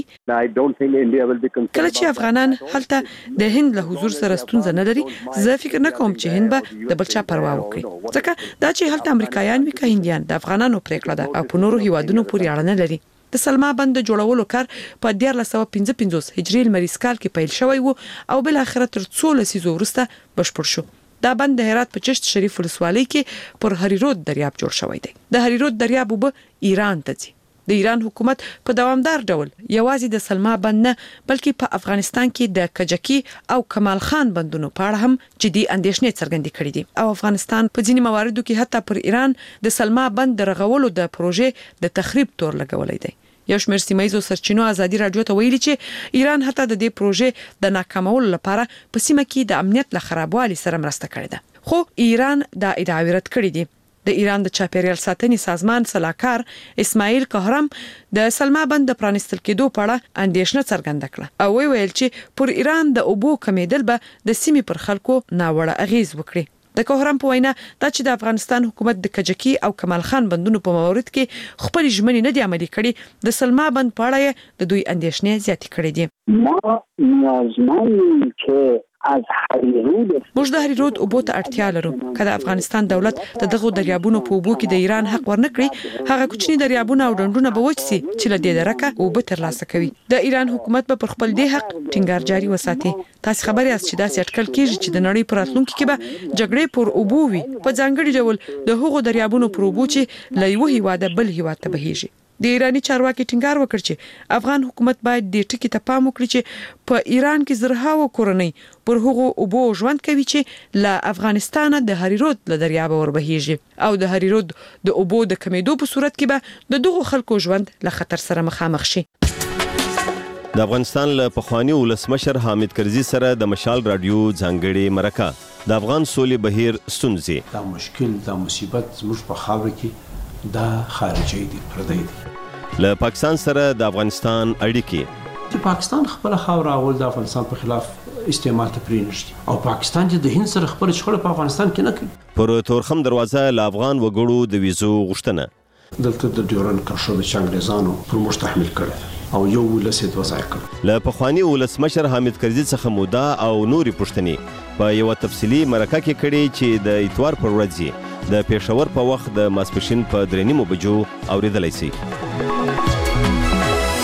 کله چې افغانان هلته د هند له حضور سره ستونزه نه لري زه فکر نه کوم چې هند به د بل چا پروا وکړي ځکه دا چې هلته امریکایان وي که هندیان د افغانانو پریکړه ده او په نورو هیوادونو پورې اړه نه لري. د سلما بند جوړولو کار په 1955 هجري لمریز کال کې پیل شوی وو او بل اخر تر 16 لسیزو وروسته بشپړ شو. دا بند د هرات په چشت شریف ولسوالۍ کې پر هریرود دریاب جوړ شوی دی. د هریرود دریاب وب ایران ته ځي. د ایران حکومت په دوامدار ډول یوازې د سلما بند نه بلکې په افغانستان کې د کجکی او کمال خان بندونو په اړه هم جدي اندېښنې څرګندې کړې دي او افغانستان په ځینې مواردو کې حتی پر ایران د سلما بند د رغولو د پروژې د تخریب تور لګولې دی. یو شمېر سیمایي سرچینو ازادي رادیو ته ویلي چې ایران حتی د دې پروژې د ناکامولو لپاره په سیمه کې د امنیت له خرابوالي سره مرسته کړې ده. خو ایران دا ادعا رد کړې دي. د ایران د چاپیریال ساتنې سازمان سلاکار اسماعیل قهرم د سلما بند د پرانیستل کېدو په اړه اندېښنه څرګنده کړه او ویل چې پر ایران د اوبو کمیدل به د سیمې پر خلکو ناوړه اغیز وکړي. د قهرم په وینا دا چې د افغانستان حکومت د کجکی او کمال خان بندونو په مورد کې خپل ژمنې نه دي عملي کړي د سلما بند په اړه د دوی اندېښنې زیاتې کړې دي. ما نیازمند چې از هریرود موږ د هریرود اوبو ته اړتیا لرو. کله افغانستان دولت د دغه دریابونو په اوبو کې د ایران حق ورنکړي هغه کوچني دریابونه او ډنډونه به وچ سي چې له دې درکه اوبه ترلاسه کوي. د ایران حکومت به پر خپل دې حق ټینګار جاري وساتي. تاسو خبرې یاست چې دا اټکل کیږي چې د نړۍ پر راتلونکي کې به جګړې پر اوبو وي په ځانګړي ډول د هغو دریابونو پر اوبو چې له یو هیواده بل هیواد ته بهیږي. د ایرانی چارواکي ټینګار وکړ چې افغان حکومت باید د ټکی ته پام وکړي چې په ایران کې زرهاو کورنۍ پر هغو اوبو ژوند کوي چې له افغانستان د هریرود له دریاب وربهیږي او د هریرود د اوبو د کمیدو په صورت کې به د دغو خلکو ژوند له خطر سره مخامخ شي. د افغانستان له پخوانی ولسمشر حامد کرزي سره د مشال رادیو ځانګړي مرکه د افغان سولې بهیر ستونزې دا مشکل دا مصیبت زموږ په خاور کې دا خارجي دي پردي دي. له پاکستان سره د افغانستان اړیکې چې پاکستان خپل خاور اول د افغانستان په خلاف استعمال ته پرېنشتي او پاکستان چې د هند سره خپل شخړه په افغانستان کې نه کوي. پر تورخم دروازه له افغان وګړو د ویزو غوښتنه دلته د ډیورن کرښه د چنګریزانو پر موږ تحمیل کړه او یو ولسید وځای کړ. له پخوانی ولسمشر حامد کرزي څخه مودا او نوري پښتني په یو تفصیلی مرکه کې کړي چې د اتوار پر ورځ د پېښور په وخت د ماسپښین په 3:30 بجو اوریدلای شي.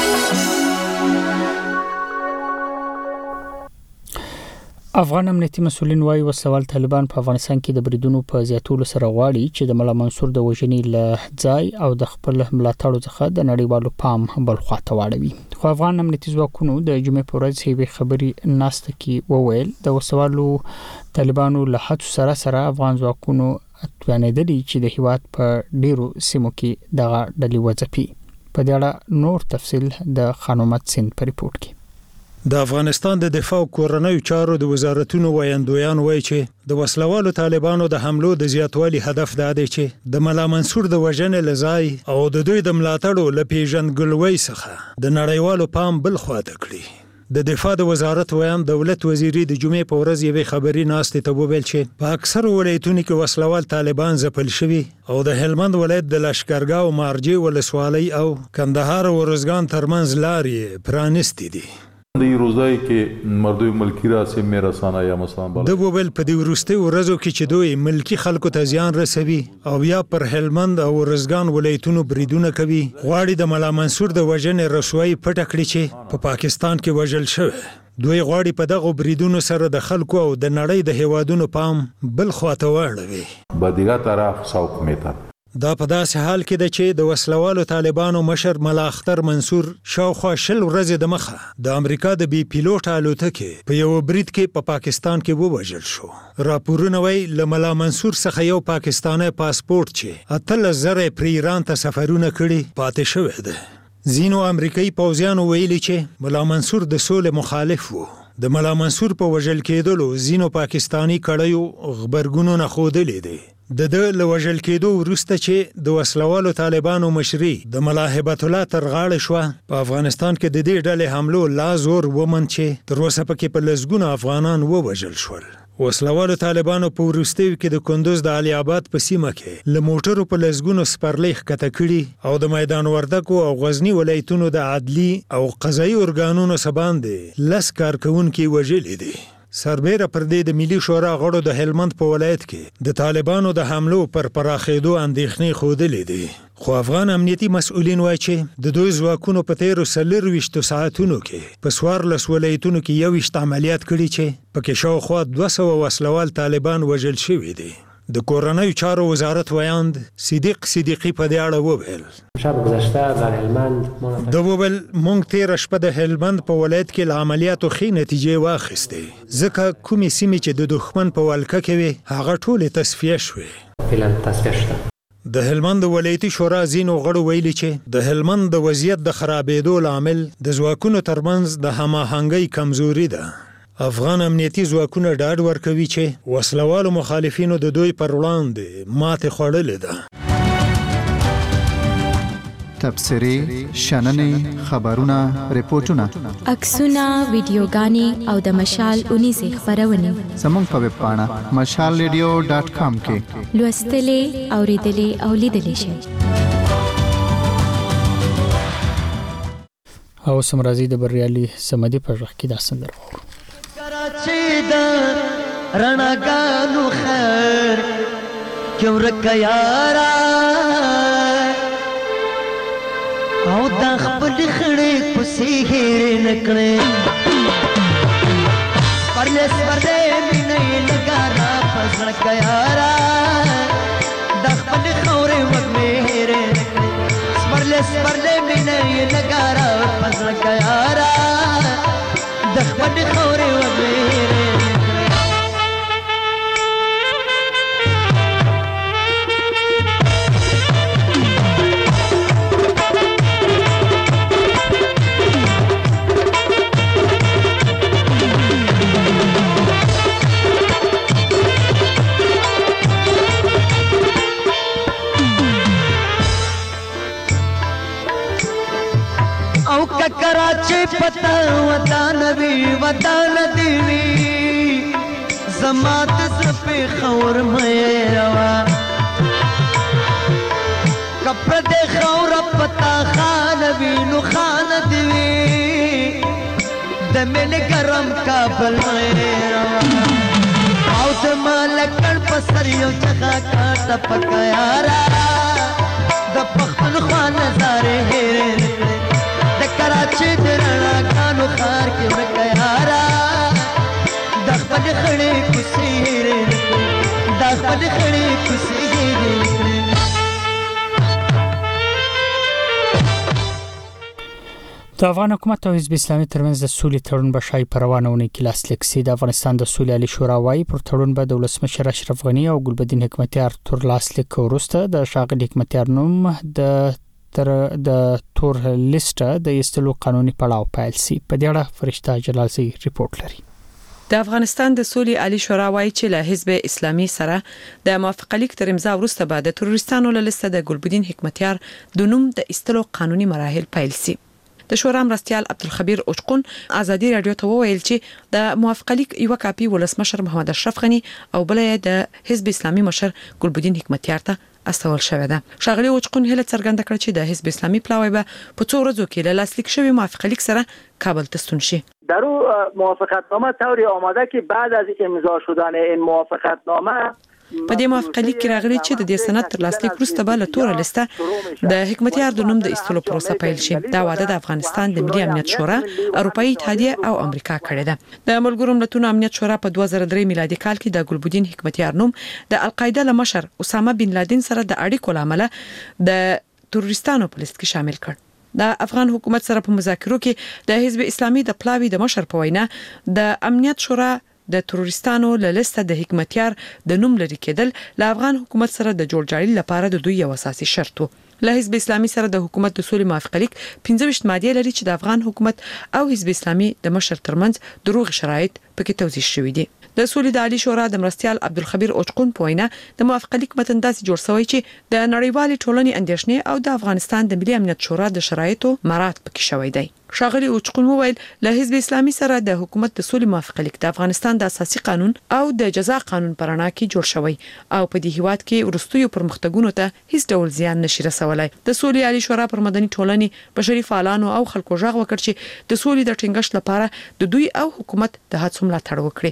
افغان امنیتي مسولین وايي وسوال طالبان په افغانستان کې د بریدونو په زیاتولو سره غواړي چې د ملا منصور د وژنې له ځای او د خپل ملاتړو څخه د نړیوالو پام بل خواته واړوي. خو افغان امنیتي ځواکونو د جمعې په ورځ یوې خبري ناسته کې وویل د وسوالو طالبانو له هڅو سره افغان ځواکونو توانیدلي چې د هیواد په ډیرو سیمو کې دغه ډلې وځپي. په دې اړه نور تفصیل د خانومت سین په ریپورت کې. د افغانستان د دفاع او کورنیو چارو د وزارتونو وایندویان وایي چې د وسلوالو طالبانو د حملو د زیاتوالي هدف دا دی چې د ملا منصور د وژنې لزای او د دوی د ملاتړو له پیژندګلوۍ څخه د نړیوالو پام بل خواته کړي. د دفاع د وزارت ویان دولت وزیري د جمعې په ورځ یوې خبري ناستې ته وویل چې په اکثر ولایتونو کې وسلوال طالبان ځپل شوي او د هلمند ولایت د لشکرګاه او مارجې ولسوالۍ او کندهار او ارزګان ترمنځ لارې پرانستې دي. د روزای کې مردوی ملکی راسه مې رسانه یا مثلا د وبل په دې ورسته ورځو کې چې دوی ملکی خلکو ته زیان رسوي او یا پر هلمند او ارزګان ولایتونو بریدونه کوي غواړي د ملا منصور د وژنې رسوایی پټ کړي چې په پاکستان کې وژل شوی. دوی غواړي په دغه بریدونو سره د خلکو او د نړۍ د هیوادونو پام بل خواته واړوي. بدیګه طرف ساوک میته دا په داسې حال کې ده چې د وسلوالو طالبانو مشر ملا اختر منصور شاوخوا 10 ورځې د مخه د امریکا د بي پیلوټ الوتکې په یو برید کې په پاکستان کې ووژل شو. راپورونه وايي له ملا منصور څخه یو پاکستاني پاسپورت چې 3000 پر ایران ته سفرونه کړي پاتې شوی دی. ځینو امریکایي پوځیانو ویلي چې ملا منصور د سولې مخالف وو. د ملا منصور په وژل کېدلو ځینو پاکستانی کړیو خبرګونونه ښودلې دي. د لوژل کېدو وروسته چې د وسلوالو طالبانو مشري د ملا هبت الله تر غاړه شو په افغانستان کې د دې ډلې حملو لا زور ومن چې تر اوسه پکې په لسګونو افغانان ووژل شول. وسلوالو طالبانو په وروستیو کې د کندوز د علي آباد په سیمه کې له موټرو په لسګونو سپرلۍ ښکته کړي او د میدان وردګو او غزنی ولایتونو د عدلي او قضایي ارګانونو څخه باندې 10 کارکونکي وژلي دي. سربیره پر دې د ملي شورا غړو د هلمند په ولایت کې د طالبانو د حملو پر پراخېدو اندېښنې ښودلې دي. خو افغان امنیتي مسؤلین وایي چې د دوی ځواکونو په تیرو 24 ساعتونو کې په 14 ولایتونو کې 21 عملیات کړي چې پکې شاوخوا 200 وسلوال طالبان وژل شوي دي. د کورنیو چارو وزارت ویاند صدیق صدیقی په دې اړه وویل شب گذشته در هلمند د وبل مونږ تیر شپه د هلمند په ولایت کې له عملیاتو ښې نتیجې واخیستې ځکه کومې سیمې چې د دښمن په ولکه کې وي هغه ټولې تصفیه شوې. فعلا تصفیه شته. د هلمند ولایتي شورا ځینو غړو ویلي چې د هلمند د وضعیت د خرابېدو لامل د ځواکونو ترمنځ د هماهنګۍ کمزوري ده. افغان امنیتي ځواکونه ډاډ ورکوي چې وسلوالو مخالفینو د دوی پر وړاندې ماتې خوړلې ده. تبصرې، شننې، خبرونه، ریپورتونه، عکسونه، ویډیوګانې او د مشال 19 خبرونه زموږ په ویب پاڼه mashalradio.com کې لوستلې، اوریدلې او لیدلې شئ. او سمرازي د بریالي سمدي په وخت کې دا سندره رڼاګانو خیر کې ورکه یارا او د خپل خړې کوسې هېر نکړې پرلس پرلې مینې لګارا پزړه یارا د خپل خورې وګمې هېر نکړې پرلس پرلې مینې لګارا پزړه یارا د خپل خورې وګمې कराची पता वतन देवी जमात सपे खौर मेरवा कपड़ दे खौर पता खान बीनु खान देवी दमन गरम काबल मेरवा आउत मालकन पसरियो जगह काट पकायारा द पखल खान नजारे हेरे कराची दराना कानो खार के मकयारा दखपन خپل خړې کوسې دا خپل خړې کوسې د افغان حکومت او حزب اسلامي ترمنځ د سولې تړون به شای په روانونه کې لاسلیک شي. د افغانستان د سولې عالی شورا وايي پر تړون به د ولسمشر اشرف غنی او ګلبدین حکمتیار تر لاسلیک وروسته د شاغلي حکمتیار نوم د تور لیسټ د ایستلو قانوني پړاو پیل شي. په دې اړه فرشته جلالزی ریپورت لري. د افغانستان د سولې عالی شورا وايي چې له حزب اسلامي سره د موافقه لیک تر امضا وروسته به د تروریستانو له لیسته د ګلبدین حکمتیار د نوم د ایستلو قانوني مراحل پیل شي. د شورا مرستیال عبدالخبیر اوچقون ازادي رادیو ته وویل چې د موافقه لیک یو کاپی ولسمشر محمد اشرف غنی او بل د حزب اسلامي مشر ګلبدین حکمتیار ته استول شوې ده. شاغلي اوچقون هله څرګنده کړ چې د حزب اسلامي پلاوی به په څو ورځو کې له لاسلیک شوی موافقه لیک سره کابل ته ستون شي. در موافقتنامه طوری آماده که بعد از امضا شدن این موافقتنامه په دې موافقه لیک کې راغلي چې د دې سند تر لاسلیک وروسته به له تور لیسته د حکمتیار د نوم د ایستلو پروسه پیل شي. دا وعده د افغانستان د ملي امنیت شورا، اروپאי اتحادیه او امریکا کړې ده. د ملګرو ملتونو امنیت شورا په 2003 میلادي کال کې د ګلبدین حکمتیار نوم د القاعده له مشر اسامه بن لادن سره د اړیکو لامل د تروریستانو په لیست کې شامل کړ. د افغان حکومت سره په مذاکرو کې د حزب اسلامي د پلاوی د مشر په وینا د امنیت شورا د تروریستانو له لیسته د حکمتیار د نوم لري کېدل له افغان حکومت سره د جوړجاړي لپاره د دوی یو اساسي شرط وو. له حزب اسلامي سره د حکومت د سولې موافقه لیک 15 ماده لري چې د افغان حکومت او حزب اسلامي د مشر ترمنځ دروغ شرایط پکې توضیح شوی دي. د سولې د عالی شورا د مرستیال عبدالخبیر اوچقون په وینا د موافقه لیک متن داسې جوړ شوی چې د نړیوالې ټولنې اندېښنې او د افغانستان د ملي امنیت شورا د شرایطو مراعات پکې شوی دی. شاغلي اوچقون وویل له حزب اسلامي سره د حکومت د سولې موافقه لیک د افغانستان د اساسي قانون او د جزا قانون پر اړه کې جوړ شوی او په دې هیواد کې ورستیو پرمختګونو ته هیڅ ډول زیان نشي رسولای. د سولې عالی شورا پر مدني ټولنې بشري فعالانو او خلکو ژغ وکړ چې د سولې د ټینګښت لپاره د دوی او حکومت د هڅو ملاتړ وکړي.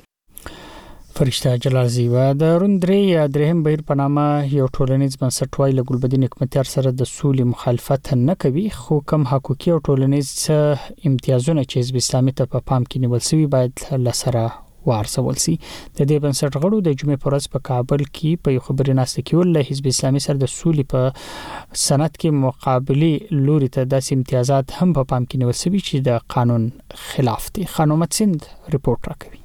فرشته جلالزی و د روندري یا درهم بهیر په نامه یو ټولنیز بنسټ وای له ګلبدین حکمتیار سره د سولې مخالفت نه کوي، خو کم حقوقي او ټولنیز امتیازونه چې حزب اسلامي ته په پام کې نیول شوی باید لسره وارسول شي. د دې بنسټ غړو د جمعې پر ورځ په کابل کې په یو خبري ناسته کې ول حزب اسلامي سره د سولې په سند کې مقابلي لوري ته داسې امتیازات هم په پام کې نیول شوی چې د قانون خلاف دي. خانومت سند ریپورت راکوي.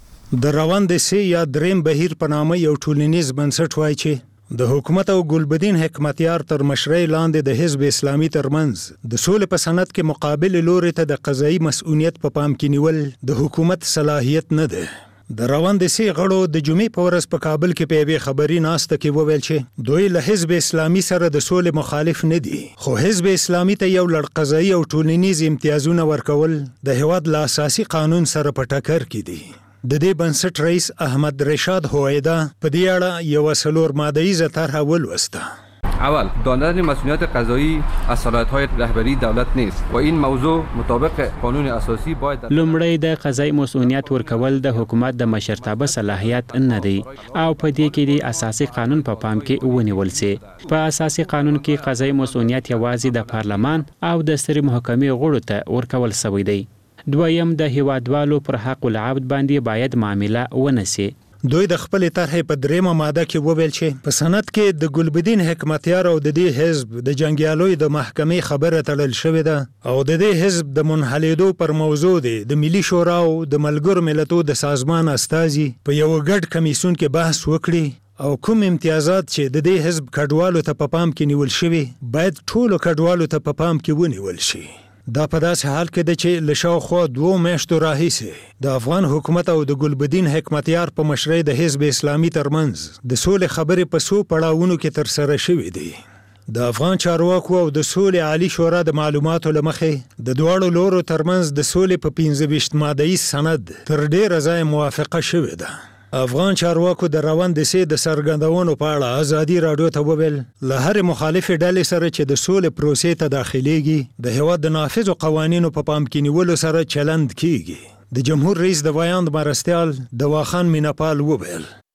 د روان د سی یا دریم بهیر په نامه یو ټولنیز بنسټ وای چې د حکومت او ګلبدین حکمتیار تر مشرۍ لاندې د حزب اسلامي ترمنځ د سولې په سند کې مقابل لوري ته د قضایي مسؤلیت په پام کې نیول د حکومت صلاحیت نه ده. د روان د سی غړو د جمعې په ورځ په کابل کې په یوه خبري ناسته کې وویل چې دوی له حزب اسلامي سره د سولې مخالف نه دي، خو حزب اسلامي ته یو لړ قضایي او ټولنیز امتیازونه ورکول د هیواد له اساسي قانون سره په ټکر کې دي. د دې بنسټ رئیس احمد رشاد هویدا په دې اړه یو سلور ماده‌ای طرح ولوسته. اول دادن مسئولیت قضایی از صلاحیت‌های رهبری دولت نیست و این موضوع مطابق قانون اساسی باید لومړی د قضایی مسئولیت ورکول د حکومت د مشرتابه صلاحیت نه دی او په دې کې د اساسي قانون په پام کې ونیول شي. په اساسي قانون کې قضایی مسئولیت یوازې د پارلمان او د سترې محکمې غړو ته ورکول شوی دی. دویم د هیوادوالو پر حق العبد باندې باید معامله ونشي. دوی د خپل طرحې په دریمه ماده کې وویل چې په سند کې د ګلبدین حکمتیار او د دې حزب د جنگیالوی د محکمې خبره تړل شوې ده او د دې حزب د منحلیدو پر موضوع دی د ملي شورا او د ملګرو ملتونو د سازمان استازي په یو ګډ کمیسیون کې بحث وکړي او کوم امتیازات چې د دې حزب کډوالو ته په پام کې نیول شوی باید ټولو کډوالو ته په پام کې ونیول شي. دا په داسې حال کې ده چې له شاوخوا 2 میاشتو راهیسې د افغان حکومت او د ګلبدین حکمتیار په مشرۍ د حزب اسلامي ترمنځ د سولې خبرې په څو پړاوونو کې ترسره شوې دي. د افغان چارواکو او د سولې عالی شورا د معلوماتو له مخې د دواړو لورو ترمنځ د سولې په 15 ماده‌ای سند تر ډیره ځای موافقه شوې ده. افغان چارواکو د روان د سی د سرګندونو په اړه ازادي رادیو ته وویل له هر مخالف ډلې سره چې د سولې پروسې ته داخليږي د هیواد د نافذو قوانینو په پام کې نیولو سره چلند کیږي. د جمهور رئیس د ویاند مرستیال د واخان میناپال وویل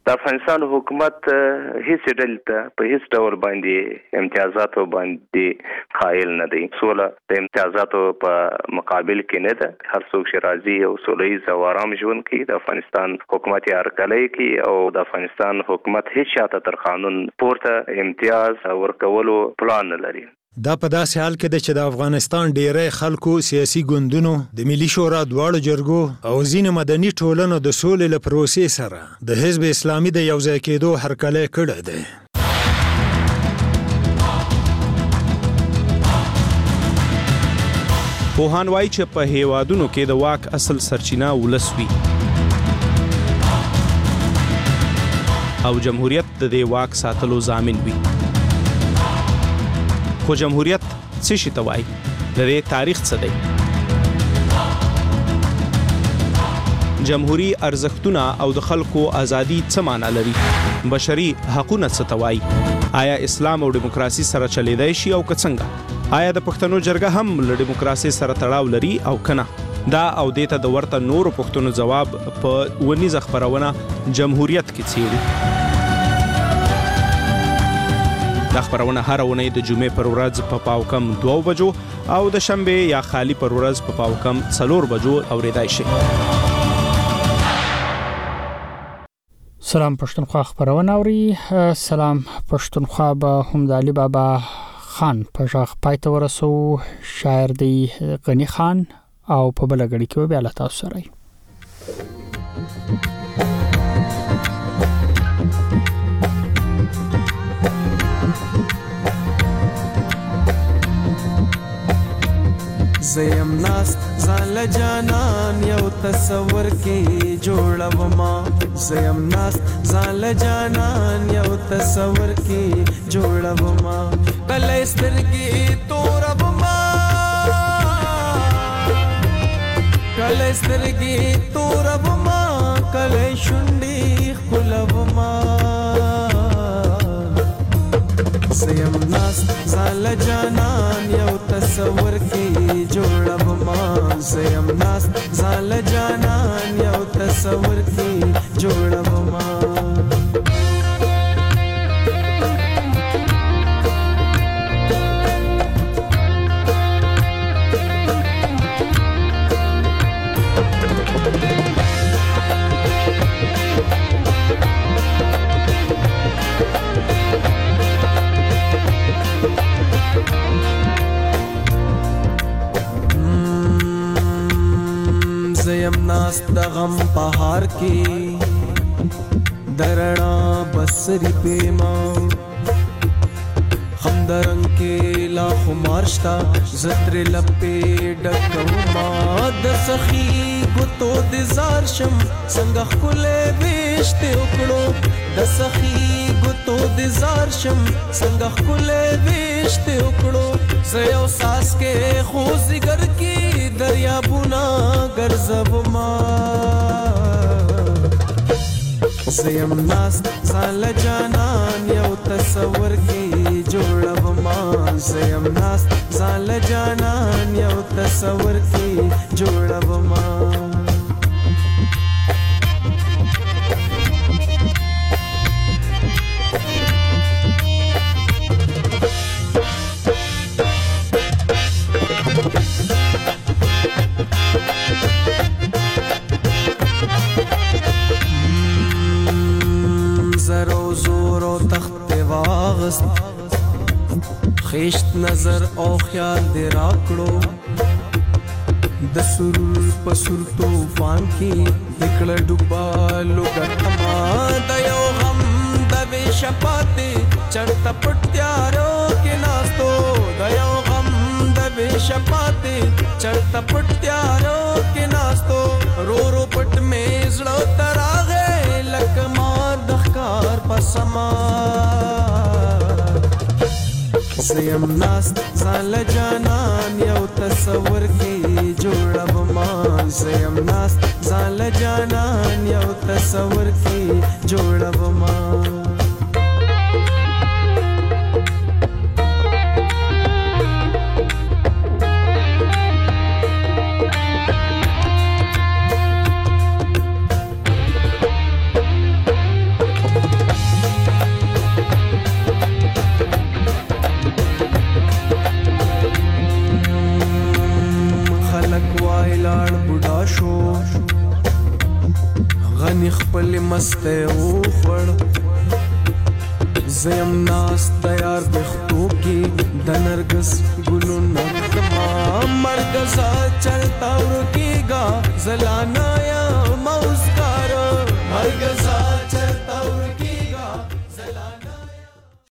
د افغانستان حکومت هیڅ ډول ته په هیڅ ډول باندې امتیازاتو باندې قائل نه دی. سوله د امتیازاتو په مقابل کې نه ده. هر څوک چې راضي او سولیز او آرام ژوند کوي د افغانستان حکومت یې هرکلی کوي او د افغانستان حکومت هیڅ چاته تر قانون پورته امتیاز ورکولو پلان نه لري. دا په داسې حال کې ده چې د افغانستان ډیری خلکو سیاسي ګوندونو د ملي شورا دواړو جرګو او ځینې مدني ټولنو د سولې له پروسې سره د حزب اسلامي د یوځای کېدو هرکلی کړی دی. پوهان وایي چې په هیوادونو کې د واک اصل سرچینه ولس وي او جمهوریت د دې واک ساتلو ضامن وي. خو جمهوریت څه شي ته وایي؟ د دې تاریخ څه دی؟ جمهوری ارزښتونه او د خلکو ازادي څه معنا لري؟ بشري حقوقونه څه ته وایي؟ آیا اسلام او دیموکراسي سره چلیدای شي او که څنګه؟ آیا د پښتنو جرګه هم له دیموکراسي سره تړاو لري او کنه؟ دا او دیته د ورته نورو پښتنو جواب په ونیزه خبرونه جمهوریت کې څیړو. دا خبرونه هر ونې د جمعې پر ورځ په پاوکم 2 بجو او د شنبه یا خالی پر ورځ په پاوکم 4 بجو اوریدای شي. سلام پښتونخوا خبرونه اوري. سلام پښتونخوا به هم د علي بابا خان په ژغ پاتې ورسو. شاعر دی غنی خان او په بل غړي کې بیا له تاسو سره زیم ناست ځان له جانان یو تصور کې جوړوم. زیم ناست ځان له جانان یو تصور کې جوړوم. کله سترګې تورم کله سترګې تورم کله شونډې خپلوم. زیم ناست ځان له جانان یو تصور کې جوړوم. زیم ناست ځان له جانان یو تصور کې جوړوم. زیم ناست د غم پهار کې درنا بسری پیما خم درنګ کې لا خمارشتا زتر لپې ډکوما. د سخی ګوتو د زار شم څنګه خلې وشته وکړو. د سخی ګوتو د زار شم څنګه خلې وشته وکړو. زيو ساس کې خو زګر کې دریابونه ګرځوما. زیم ناست ځان له جانان یو تصور کې جوړوم. زیم ناست ځان له جانان یو تصور کې جوړوم. خیشت نظر او خیال دی راکړو. د سرور په سر طوفان کې دکړه ډوبالو ګټما. د یو غم د وې شپاتې چرته پټیارو کې ناستو. د یو غم د وې شپاتې چرته پټیارو کې ناستو. رو رو پټ مې زړه تراغه لکه مار د ښکار پسما. زیم ناست ځان له جانان یو تصور کې جوړوم. زیم ناست ځان له جانان یو تصور کې جوړوم. مسته او خړ زم ناس تیار بختو کی د نرګس ګلونه کما مرګزا چلتا ورکیگا زلانا یا موسکار مرګزا چلتا